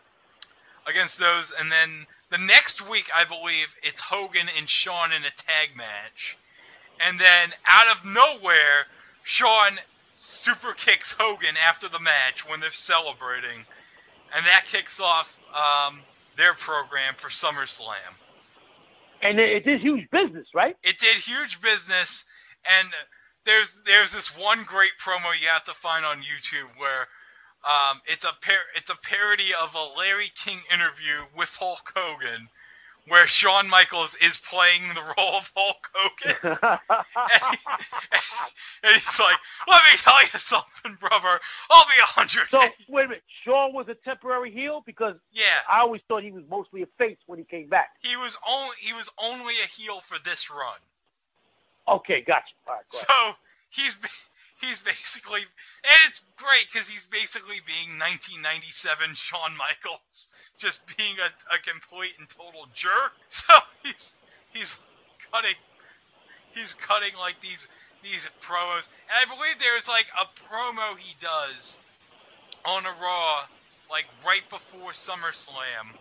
against those, and then. The next week, I believe, it's Hogan and Shawn in a tag match. And then, out of nowhere, Shawn super kicks Hogan after the match when they're celebrating. And that kicks off um, their program for SummerSlam. And it did huge business, right? It did huge business. And there's there's this one great promo you have to find on YouTube where... Um, it's a par- it's a parody of a Larry King interview with Hulk Hogan, where Shawn Michaels is playing the role of Hulk Hogan, and, he, and he's like, "Let me tell you something, brother. I'll be a hundred." So wait a minute, Shawn was a temporary heel because yeah, I always thought he was mostly a face when he came back. He was only he was only a heel for this run. Okay, gotcha. All right, so he's. He's basically, and it's great because he's basically being nineteen ninety-seven Shawn Michaels, just being a, a complete and total jerk. So he's he's cutting, he's cutting like these these promos, and I believe there's like a promo he does on a Raw, like right before SummerSlam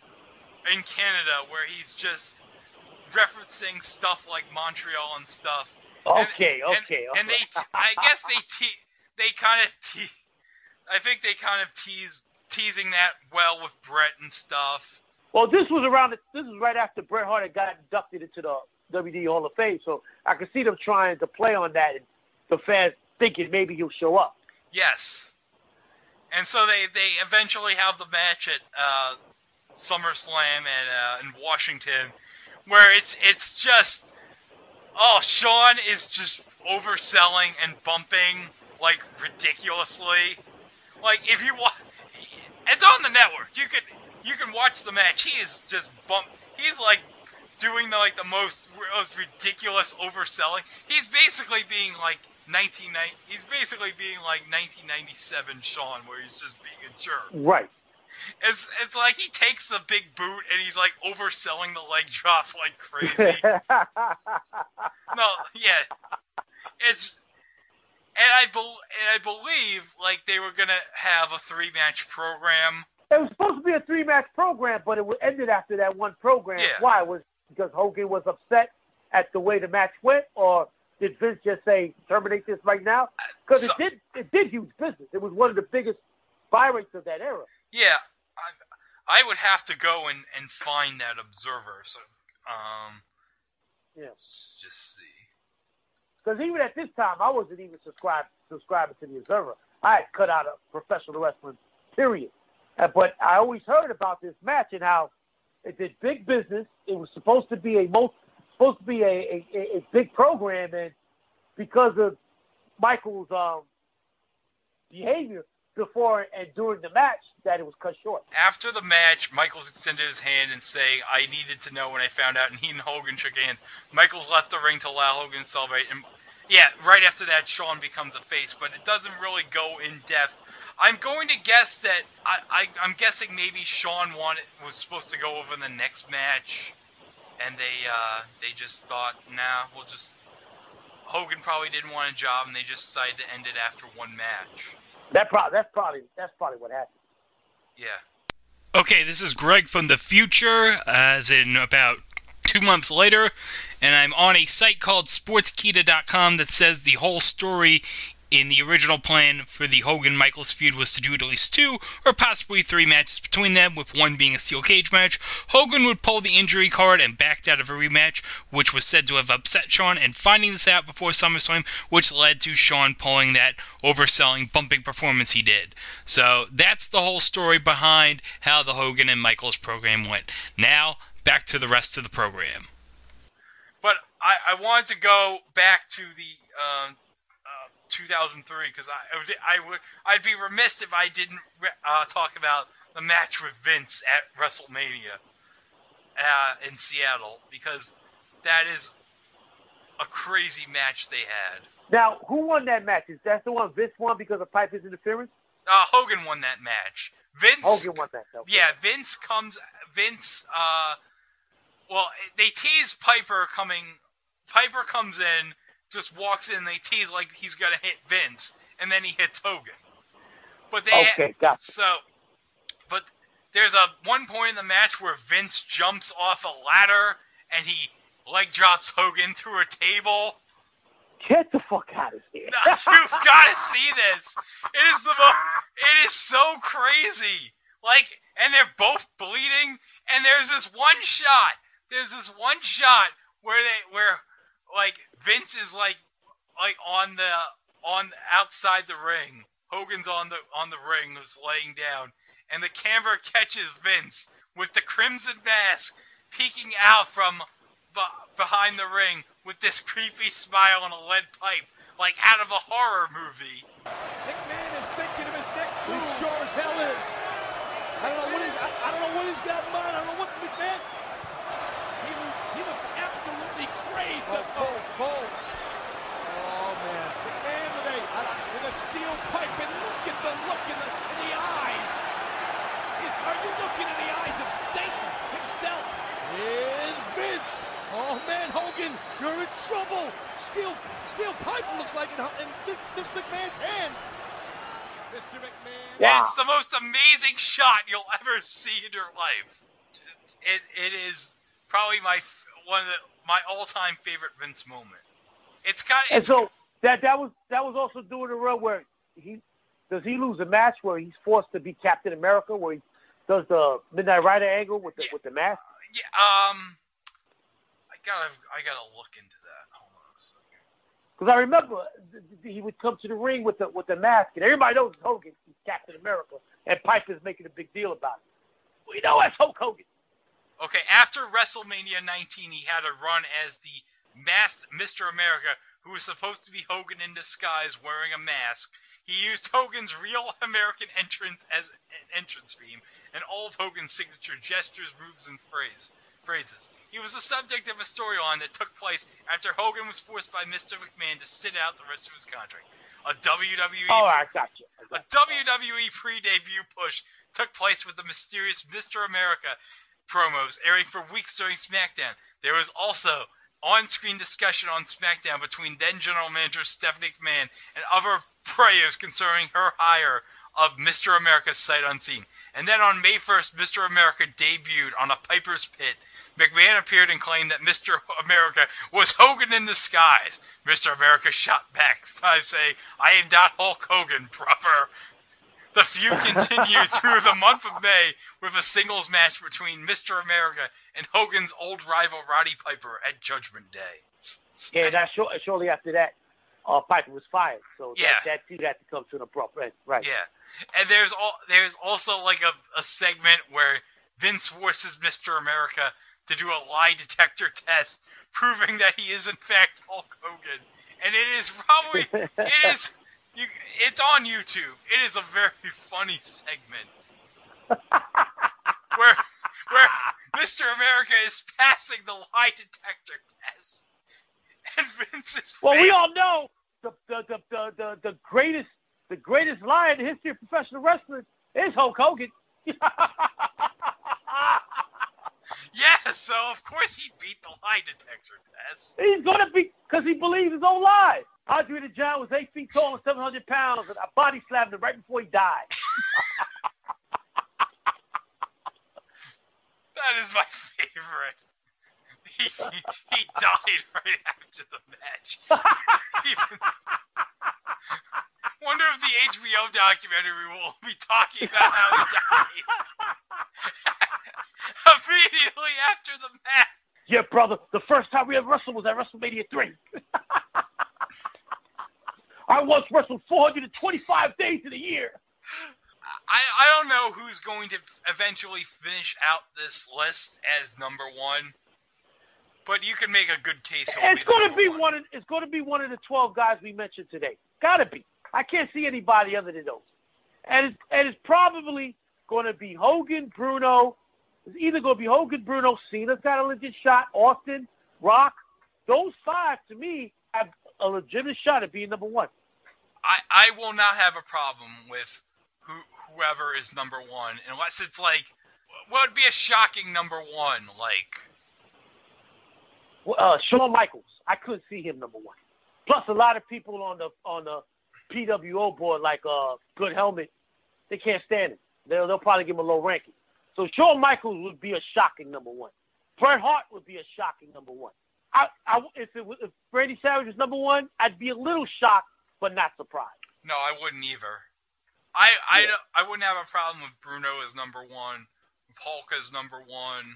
in Canada, where he's just referencing stuff like Montreal and stuff. Okay, and, okay, and, and they, te- I guess they te- they kind of te- I think they kind of tease teasing that well with Bret and stuff. Well, this was around. This was right after Bret Hart had got inducted into the W W E Hall of Fame, so I could see them trying to play on that, and the fans thinking maybe he'll show up. Yes, and so they, they eventually have the match at uh, SummerSlam at uh, in Washington, where it's it's just. Oh, Shawn is just overselling and bumping, like, ridiculously. Like, if you watch... It's on the network. You can you can watch the match. He is just bump... He's, like, doing, the like, the most, most ridiculous overselling. He's basically being, like, nineteen ninety... He's basically being, like, nineteen ninety-seven Shawn, where he's just being a jerk. Right. It's it's like he takes the big boot and he's like overselling the leg drop like crazy. No, yeah, it's and I be, and I believe like they were gonna have a three match program. It was supposed to be a three match program, but it ended after that one program. Yeah. Why? Was because Hogan was upset at the way the match went, or did Vince just say terminate this right now? Because so, it did it did huge business. It was one of the biggest buy rates of that era. Yeah, I, I would have to go and, and find that Observer. So, um, yeah. let's just see. Because even at this time, I wasn't even subscribed subscribing to the Observer. I had cut out of professional wrestling, period. Uh, but I always heard about this match and how it did big business. It was supposed to be a most supposed to be a, a, a big program, and because of Michael's um, behavior before and during the match, that it was cut short. After the match, Michaels extended his hand and saying, "I needed to know when I found out," and he and Hogan shook hands. Michaels left the ring to allow Hogan to celebrate, and yeah, right after that, Shawn becomes a face, but it doesn't really go in depth. I'm going to guess that I, I I'm guessing maybe Shawn wanted was supposed to go over the next match, and they uh, they just thought, nah, we'll just. Hogan probably didn't want a job, and they just decided to end it after one match. That probably that's probably that's probably what happened. Yeah. Okay, this is Greg from the future, as in about two months later, and I'm on a site called Sportskeeda dot com that says the whole story in the original plan for the Hogan-Michaels feud was to do at least two or possibly three matches between them, with one being a steel cage match. Hogan would pull the injury card and backed out of a rematch, which was said to have upset Shawn, and finding this out before SummerSlam, which led to Shawn pulling that overselling, bumping performance he did. So that's the whole story behind how the Hogan and Michaels program went. Now, back to the rest of the program. But I, I wanted to go back to the um, uh, two thousand three, because I, I would, I'd be remiss if I didn't uh, talk about the match with Vince at WrestleMania uh, in Seattle, because that is a crazy match they had. Now, who won that match? Is that the one Vince won because of Piper's interference? Uh, Hogan won that match. Vince. Hogan won that. Okay. Yeah, Vince comes. Vince. Uh, well, they tease Piper coming. Piper comes in, just walks in. They tease like he's gonna hit Vince, and then he hits Hogan. But they. Okay, got it. So, but there's a one point in the match where Vince jumps off a ladder and he leg drops Hogan through a table. Get the fuck out of here. No, you've got to see this. It is the most, it is so crazy. Like, and they're both bleeding, and there's this one shot. There's this one shot where they, where, like, Vince is like, like on the, on outside the ring. Hogan's on the, on the ring, was laying down, and the camera catches Vince with the crimson mask peeking out from be- behind the ring, with this creepy smile and a lead pipe, like out of a horror movie. McMahon is thinking of his next move. He sure as hell is. I don't know what he's. I, I don't know what he's got in mind. I don't know what McMahon. He he looks absolutely crazed. Oh, cold, cold. Oh man, McMahon with a with a steel pipe, and look at the look in the in the eyes. Is are you looking in the eyes of Satan himself? Is Vince? Oh man, Hogan, you're in trouble. Steel, steel pipe looks like in, in Vince McMahon's hand. Mister McMahon. Yeah. It's the most amazing shot you'll ever see in your life. It, it is probably my one of the, my all-time favorite Vince moment. It's kind of. And so that that was that was also during the run where he does he lose a match where he's forced to be Captain America, where he does the Midnight Rider angle with the yeah. with the mask. Yeah. Um. I gotta, I gotta look into that. Hold on a second. Because I remember he would come to the ring with the with the mask, and everybody knows Hogan, he's Captain America, and Piper's making a big deal about it. We know that's Hulk Hogan. Okay, after WrestleMania nineteen, he had a run as the masked Mister America, who was supposed to be Hogan in disguise, wearing a mask. He used Hogan's real American entrance as an entrance theme, and all of Hogan's signature gestures, moves, and phrase. phrases. He was the subject of a storyline that took place after Hogan was forced by Mister McMahon to sit out the rest of his contract. A W W E oh, I got you. I got a W W E pre-debut push took place with the mysterious Mister America promos airing for weeks during SmackDown. There was also on-screen discussion on SmackDown between then General Manager Stephanie McMahon and other players concerning her hire of Mister America sight unseen. And then on May first, Mister America debuted on a Piper's Pit. McMahon appeared and claimed that Mister America was Hogan in disguise. Mister America shot back by saying, "I am not Hulk Hogan, brother." The feud continued through the month of May with a singles match between Mister America and Hogan's old rival Roddy Piper at Judgment Day. Yeah, that's short, shortly after that, uh, Piper was fired. So yeah. that, that feud had to come to an abrupt end. Right. Yeah. And there's all there's also like a, a segment where Vince forces Mister America to do a lie detector test, proving that he is in fact Hulk Hogan. And it is probably it is you, it's on YouTube. It is a very funny segment where where Mister America is passing the lie detector test, and Vince is. Well, we all know the the the the, the, the greatest the greatest liar in the history of professional wrestling is Hulk Hogan. Yeah, so of course he beat the lie detector test. He's gonna be because he believes his own lies. Andre the Giant was eight feet tall and seven hundred pounds, and I body slammed him right before he died. That is my favorite. He, he, he died right after the match. Even, wonder if the H B O documentary will be talking about how he died immediately after the match. Yeah, brother. The first time we ever wrestled was at WrestleMania three. I once wrestled four hundred twenty-five days in a year. I, I don't know who's going to eventually finish out this list as number one, but you can make a good case. It's going to be one. one of, it's going to be one of the twelve guys we mentioned today. Got to be. I can't see anybody other than those. And it's, and it's probably going to be Hogan, Bruno. It's either going to be Hogan, Bruno, Cena's got a legit shot, Austin, Rock. Those five, to me, have a legitimate shot at being number one. I, I will not have a problem with who, whoever is number one, unless it's like, what would be a shocking number one? Like, uh, Shawn Michaels. I couldn't see him number one. Plus, a lot of people on the on the P W O board, like uh, Good Helmet, they can't stand him. They'll they'll probably give him a low ranking. So Shawn Michaels would be a shocking number one. Bret Hart would be a shocking number one. I, I if it was, if Randy Savage was number one, I'd be a little shocked, but not surprised. No, I wouldn't either. I I, Yeah. I wouldn't have a problem with Bruno as number one, with Hulk as number one.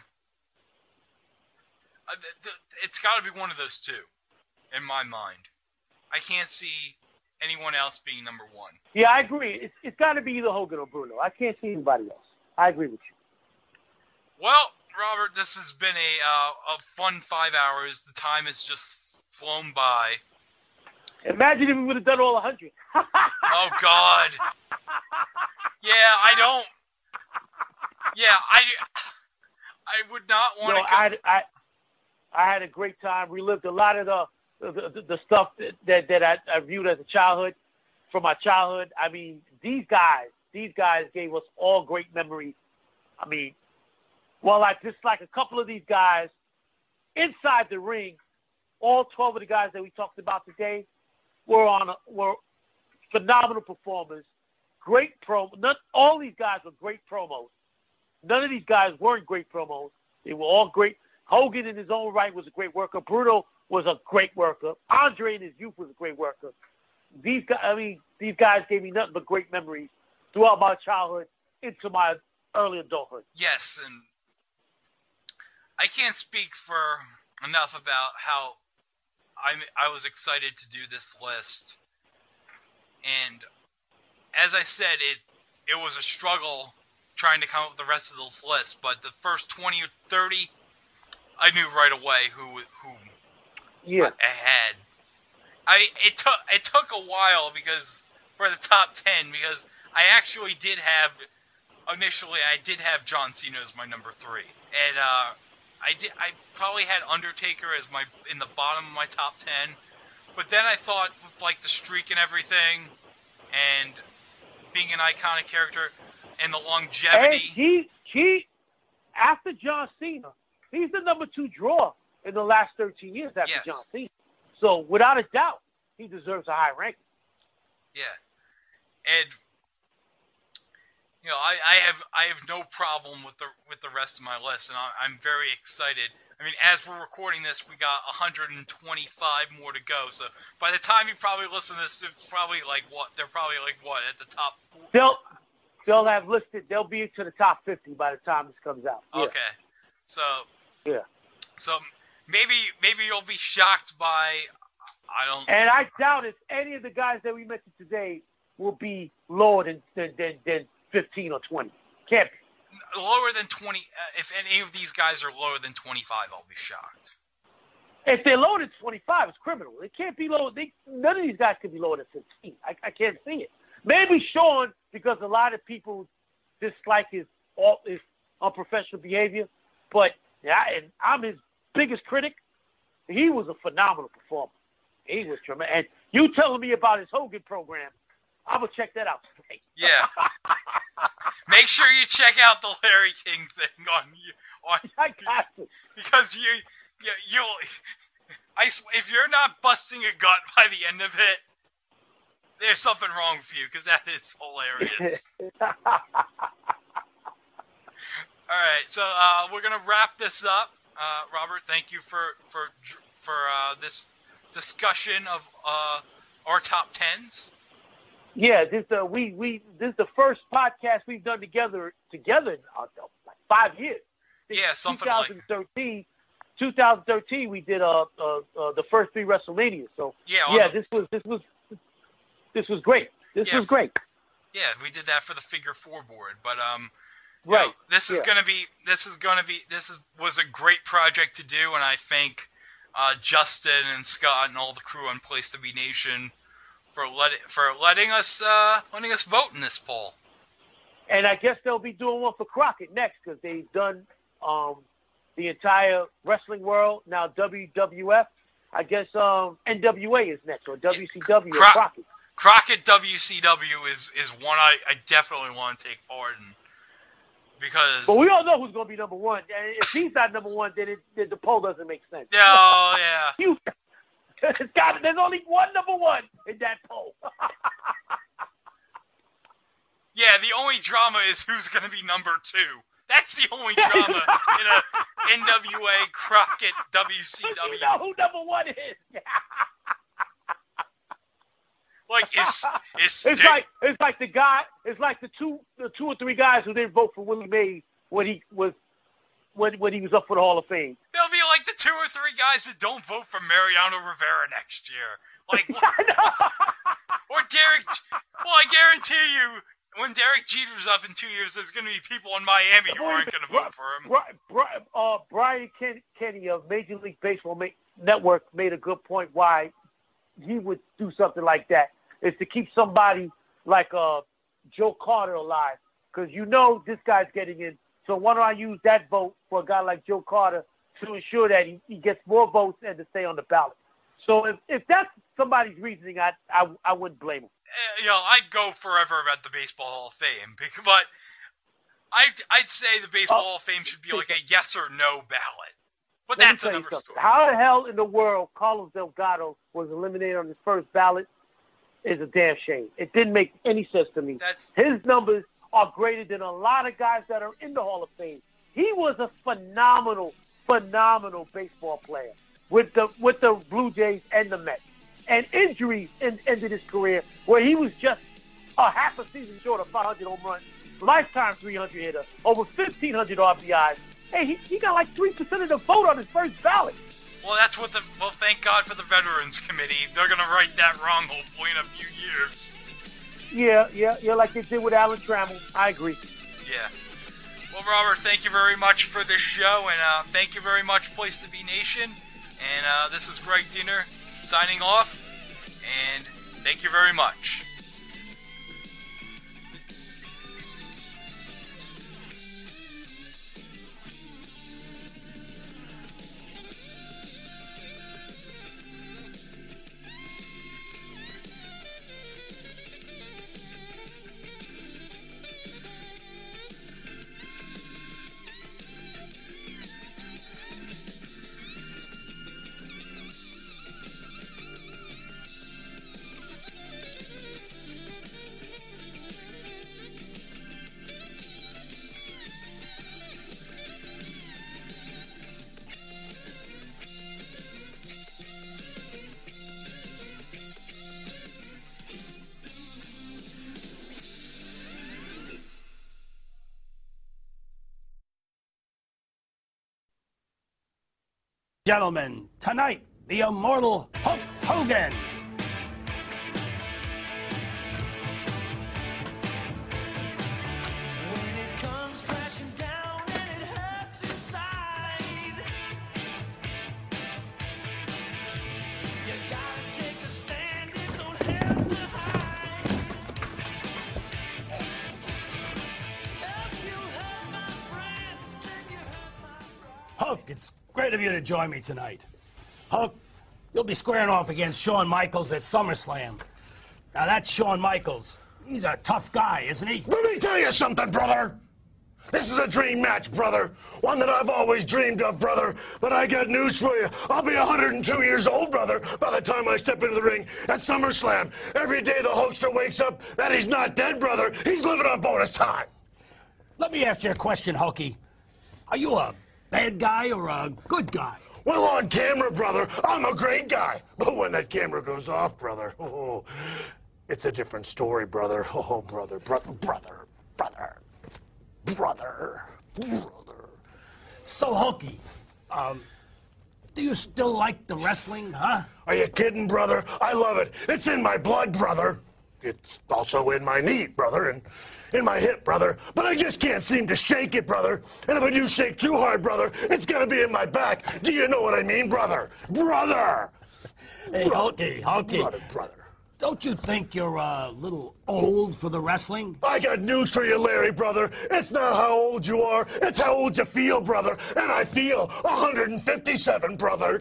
Uh, th- th- it's got to be one of those two, in my mind. I can't see anyone else being number one. Yeah, I agree. It's it's got to be either Hogan or Bruno. I can't see anybody else. I agree with you. Well, Robert, this has been a uh, a fun five hours. The time has just flown by. Imagine if we would have done all a hundred. Oh God. Yeah, I don't. Yeah, I. I would not want No, to go. I, I, I had a great time. Relived a lot of the the, the stuff that that, that I, I viewed as a childhood, from my childhood. I mean, these guys, these guys gave us all great memories. I mean, well, I dislike a couple of these guys inside the ring. All twelve of the guys that we talked about today were on a, were phenomenal performers. Great pro. Not all these guys were great promos. None of these guys weren't great promos. They were all great. Hogan in his own right was a great worker. Bruno was a great worker. Andre in his youth was a great worker. These guys, I mean, these guys gave me nothing but great memories throughout my childhood into my early adulthood. Yes, and I can't speak for enough about how I'm, I was excited to do this list. And as I said, it it was a struggle trying to come up with the rest of those lists, but the first twenty or thirty, I knew right away who who yeah. I had. I it took it took a while because for the top ten, because I actually did have initially I did have John Cena as my number three, and uh, I did I probably had Undertaker as my in the bottom of my top ten, but then I thought with like the streak and everything, and being an iconic character, and the longevity. And he he after John Cena, he's the number two draw in the last thirteen years after Yes. John Cena. So without a doubt, he deserves a high ranking. Yeah, and you know, I, I have I have no problem with the with the rest of my list, and I, I'm very excited. I mean, as we're recording this, we got one hundred twenty-five more to go. So by the time you probably listen to this, it's probably like what they're probably like what at the top. They'll they'll have listed. They'll be into the top fifty by the time this comes out. Yeah. Okay. So. Yeah. So maybe maybe you'll be shocked by. I don't. And I doubt if any of the guys that we mentioned today will be lower than than than, than fifteen or twenty. Can't be. Lower than twenty. Uh, if any of these guys are lower than twenty-five, I'll be shocked. If they're lower than twenty-five, it's criminal. It can't be lower. They, none of these guys can be lower than fifteen. I, I can't see it. Maybe Sean, because a lot of people dislike his his unprofessional behavior. But yeah, and I'm his biggest critic. He was a phenomenal performer. He was tremendous. And you telling me about his Hogan program, I'm gonna check that out today. Yeah. Make sure you check out the Larry King thing on on I got to. Because you. Yeah, you'll. I sw- if you're not busting a gut by the end of it, there's something wrong with you, because that is hilarious. All right, so uh, we're gonna wrap this up. Uh, Robert, thank you for for for uh, this discussion of uh, our top tens. Yeah, this uh, we we this is the first podcast we've done together together in uh, like five years. Yeah, something like twenty thirteen. twenty thirteen, we did uh, uh, uh the first three WrestleManias. So yeah, yeah, the, this was this was this was great. This yeah, was great. Yeah, we did that for the figure four board, but um, right. Know, this is yeah. gonna be this is gonna be this is was a great project to do, and I thank uh, Justin and Scott and all the crew on Place to Be Nation for letting for letting us uh, letting us vote in this poll. And I guess they'll be doing one for Crockett next, because they've done um. the entire wrestling world. Now W W F, I guess um, N W A is next, or W C W Cro- or Crockett. Crockett W C W is, is one I, I definitely want to take part in. Because... But we all know who's going to be number one. And if he's not number one, then, it, then the poll doesn't make sense. Oh, yeah. You, it's got, there's only one number one in that poll. Yeah, the only drama is who's going to be number two. That's the only drama in a N W A Crockett W C W. You know who number one is. Like is is Sting... it's like it's like the guy. It's like the two the two or three guys who didn't vote for Willie Mays when he was when when he was up for the Hall of Fame. They'll be like the two or three guys that don't vote for Mariano Rivera next year. Like or Derek. Well, I guarantee you. When Derek Jeter's up in two years, there's going to be people in Miami who aren't going to vote for him. Uh, Brian Ken- Kenny of Major League Baseball Network made a good point why he would do something like that, is to keep somebody like uh, Joe Carter alive. Because you know this guy's getting in. So why don't I use that vote for a guy like Joe Carter to ensure that he, he gets more votes and to stay on the ballot. So if, if that's somebody's reasoning, I, I, I wouldn't blame him. Uh, you know, I'd go forever at the Baseball Hall of Fame, but I'd, I'd say the Baseball uh, Hall of Fame should be like a yes or no ballot. But that's another story. How the hell in the world Carlos Delgado was eliminated on his first ballot is a damn shame. It didn't make any sense to me. That's... His numbers are greater than a lot of guys that are in the Hall of Fame. He was a phenomenal, phenomenal baseball player with the with the Blue Jays and the Mets. And injuries in, ended his career where he was just a half a season short of five hundred home runs, lifetime three hundred hitter, over fifteen hundred R B Is. Hey, he, he got like three percent of the vote on his first ballot. Well, that's what the, well, thank God for the Veterans Committee. They're going to right that wrong hopefully in a few years. Yeah, yeah, yeah, like they did with Alan Trammell. I agree. Yeah. Well, Robert, thank you very much for this show, and uh, thank you very much, Place to Be Nation. And uh, this is Greg Diener signing off, and thank you very much. gentlemen, tonight, the immortal Hulk Hogan. Hulk, it's great of you to join me tonight. Hulk, you'll be squaring off against Shawn Michaels at SummerSlam. Now, that's Shawn Michaels. He's a tough guy, isn't he? Let me tell you something, brother. This is a dream match, brother. One that I've always dreamed of, brother. But I got news for you. I'll be one hundred two years old, brother, by the time I step into the ring at SummerSlam. Every day the Hulkster wakes up that he's not dead, brother. He's living on bonus time. Let me ask you a question, Hulkie. Are you a bad guy or a good guy? Well, on camera, brother, I'm a great guy. But when that camera goes off, brother, oh, it's a different story, brother. Oh, brother, brother, brother, brother, brother, brother. So, Hulkie, um, do you still like the wrestling, huh? Are you kidding, brother? I love it. It's in my blood, brother. It's also in my knee, brother, and in my hip, brother. But I just can't seem to shake it, brother. And if I do shake too hard, brother, it's gonna be in my back. Do you know what I mean, brother? Brother! Hey, Hulkie, Hulkie. Brother, brother. Don't you think you're a little old for the wrestling? I got news for you, Larry, brother. It's not how old you are, it's how old you feel, brother. And I feel one hundred fifty-seven, brother.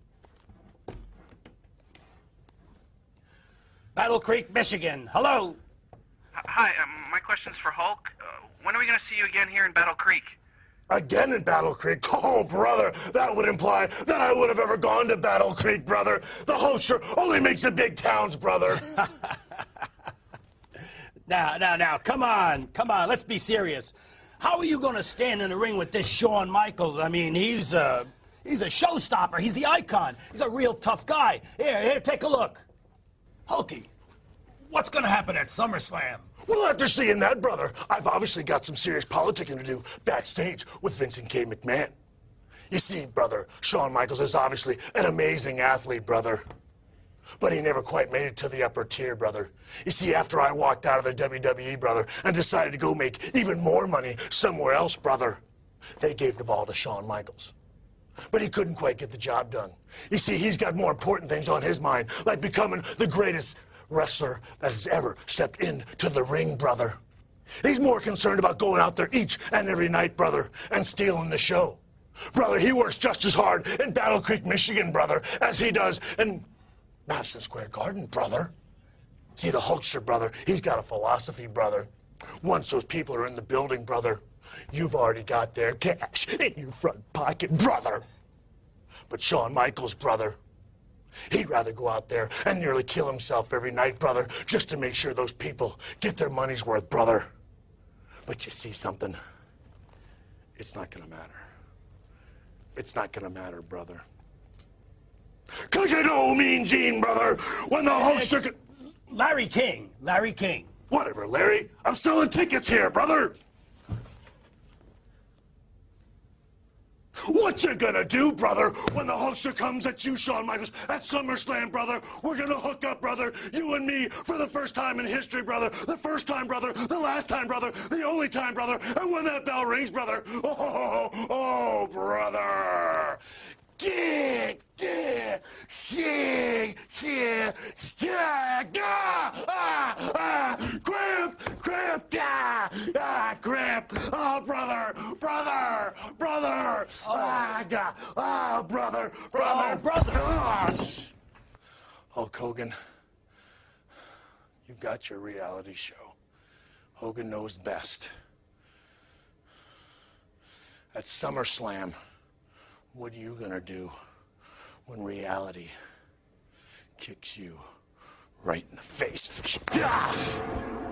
Battle Creek, Michigan. Hello. Hi, um, my question's for Hulk. Uh, when are we going to see you again here in Battle Creek? Again in Battle Creek? Oh, brother, that would imply that I would have ever gone to Battle Creek, brother. The Hulkster only makes it big towns, brother. Now, now, now, come on, come on, let's be serious. How are you going to stand in the ring with this Shawn Michaels? I mean, he's a, he's a showstopper. He's the icon. He's a real tough guy. Here, here, take a look. Hulkie, what's going to happen at SummerSlam? Well, after seeing that, brother, I've obviously got some serious politicking to do backstage with Vincent K. McMahon. You see, brother, Shawn Michaels is obviously an amazing athlete, brother. But he never quite made it to the upper tier, brother. You see, after I walked out of the W W E, brother, and decided to go make even more money somewhere else, brother, they gave the ball to Shawn Michaels. But he couldn't quite get the job done. You see, he's got more important things on his mind, like becoming the greatest wrestler that has ever stepped into the ring, brother. He's more concerned about going out there each and every night, brother, and stealing the show. Brother, he works just as hard in Battle Creek, Michigan, brother, as he does in Madison Square Garden, brother. See, the Hulkster, brother, he's got a philosophy, brother. Once those people are in the building, brother, you've already got their cash in your front pocket, brother. But Shawn Michaels, brother, he'd rather go out there and nearly kill himself every night, brother, just to make sure those people get their money's worth, brother. But you see something? It's not gonna matter. It's not gonna matter, brother. Cause you know Mean Gene, brother, when the Hulkster could... Larry King, Larry King. Whatever, Larry. I'm selling tickets here, brother. What you gonna do, brother, when the Hulkster comes at you, Shawn Michaels, at SummerSlam, brother? We're gonna hook up, brother, you and me, for the first time in history, brother. The first time, brother, the last time, brother, the only time, brother. And when that bell rings, brother, oh, oh, oh, oh brother. Yeah, yeah, yeah, yeah, yeah, ah, ah, ah, Gramp, Gramp, ah, ah, Gramp, oh, brother, brother, brother, oh, ah, God, oh, brother, brother, oh, brother, gosh. Hulk Hogan, you've got your reality show. Hogan knows best. At SummerSlam, what are you gonna do when reality kicks you right in the face?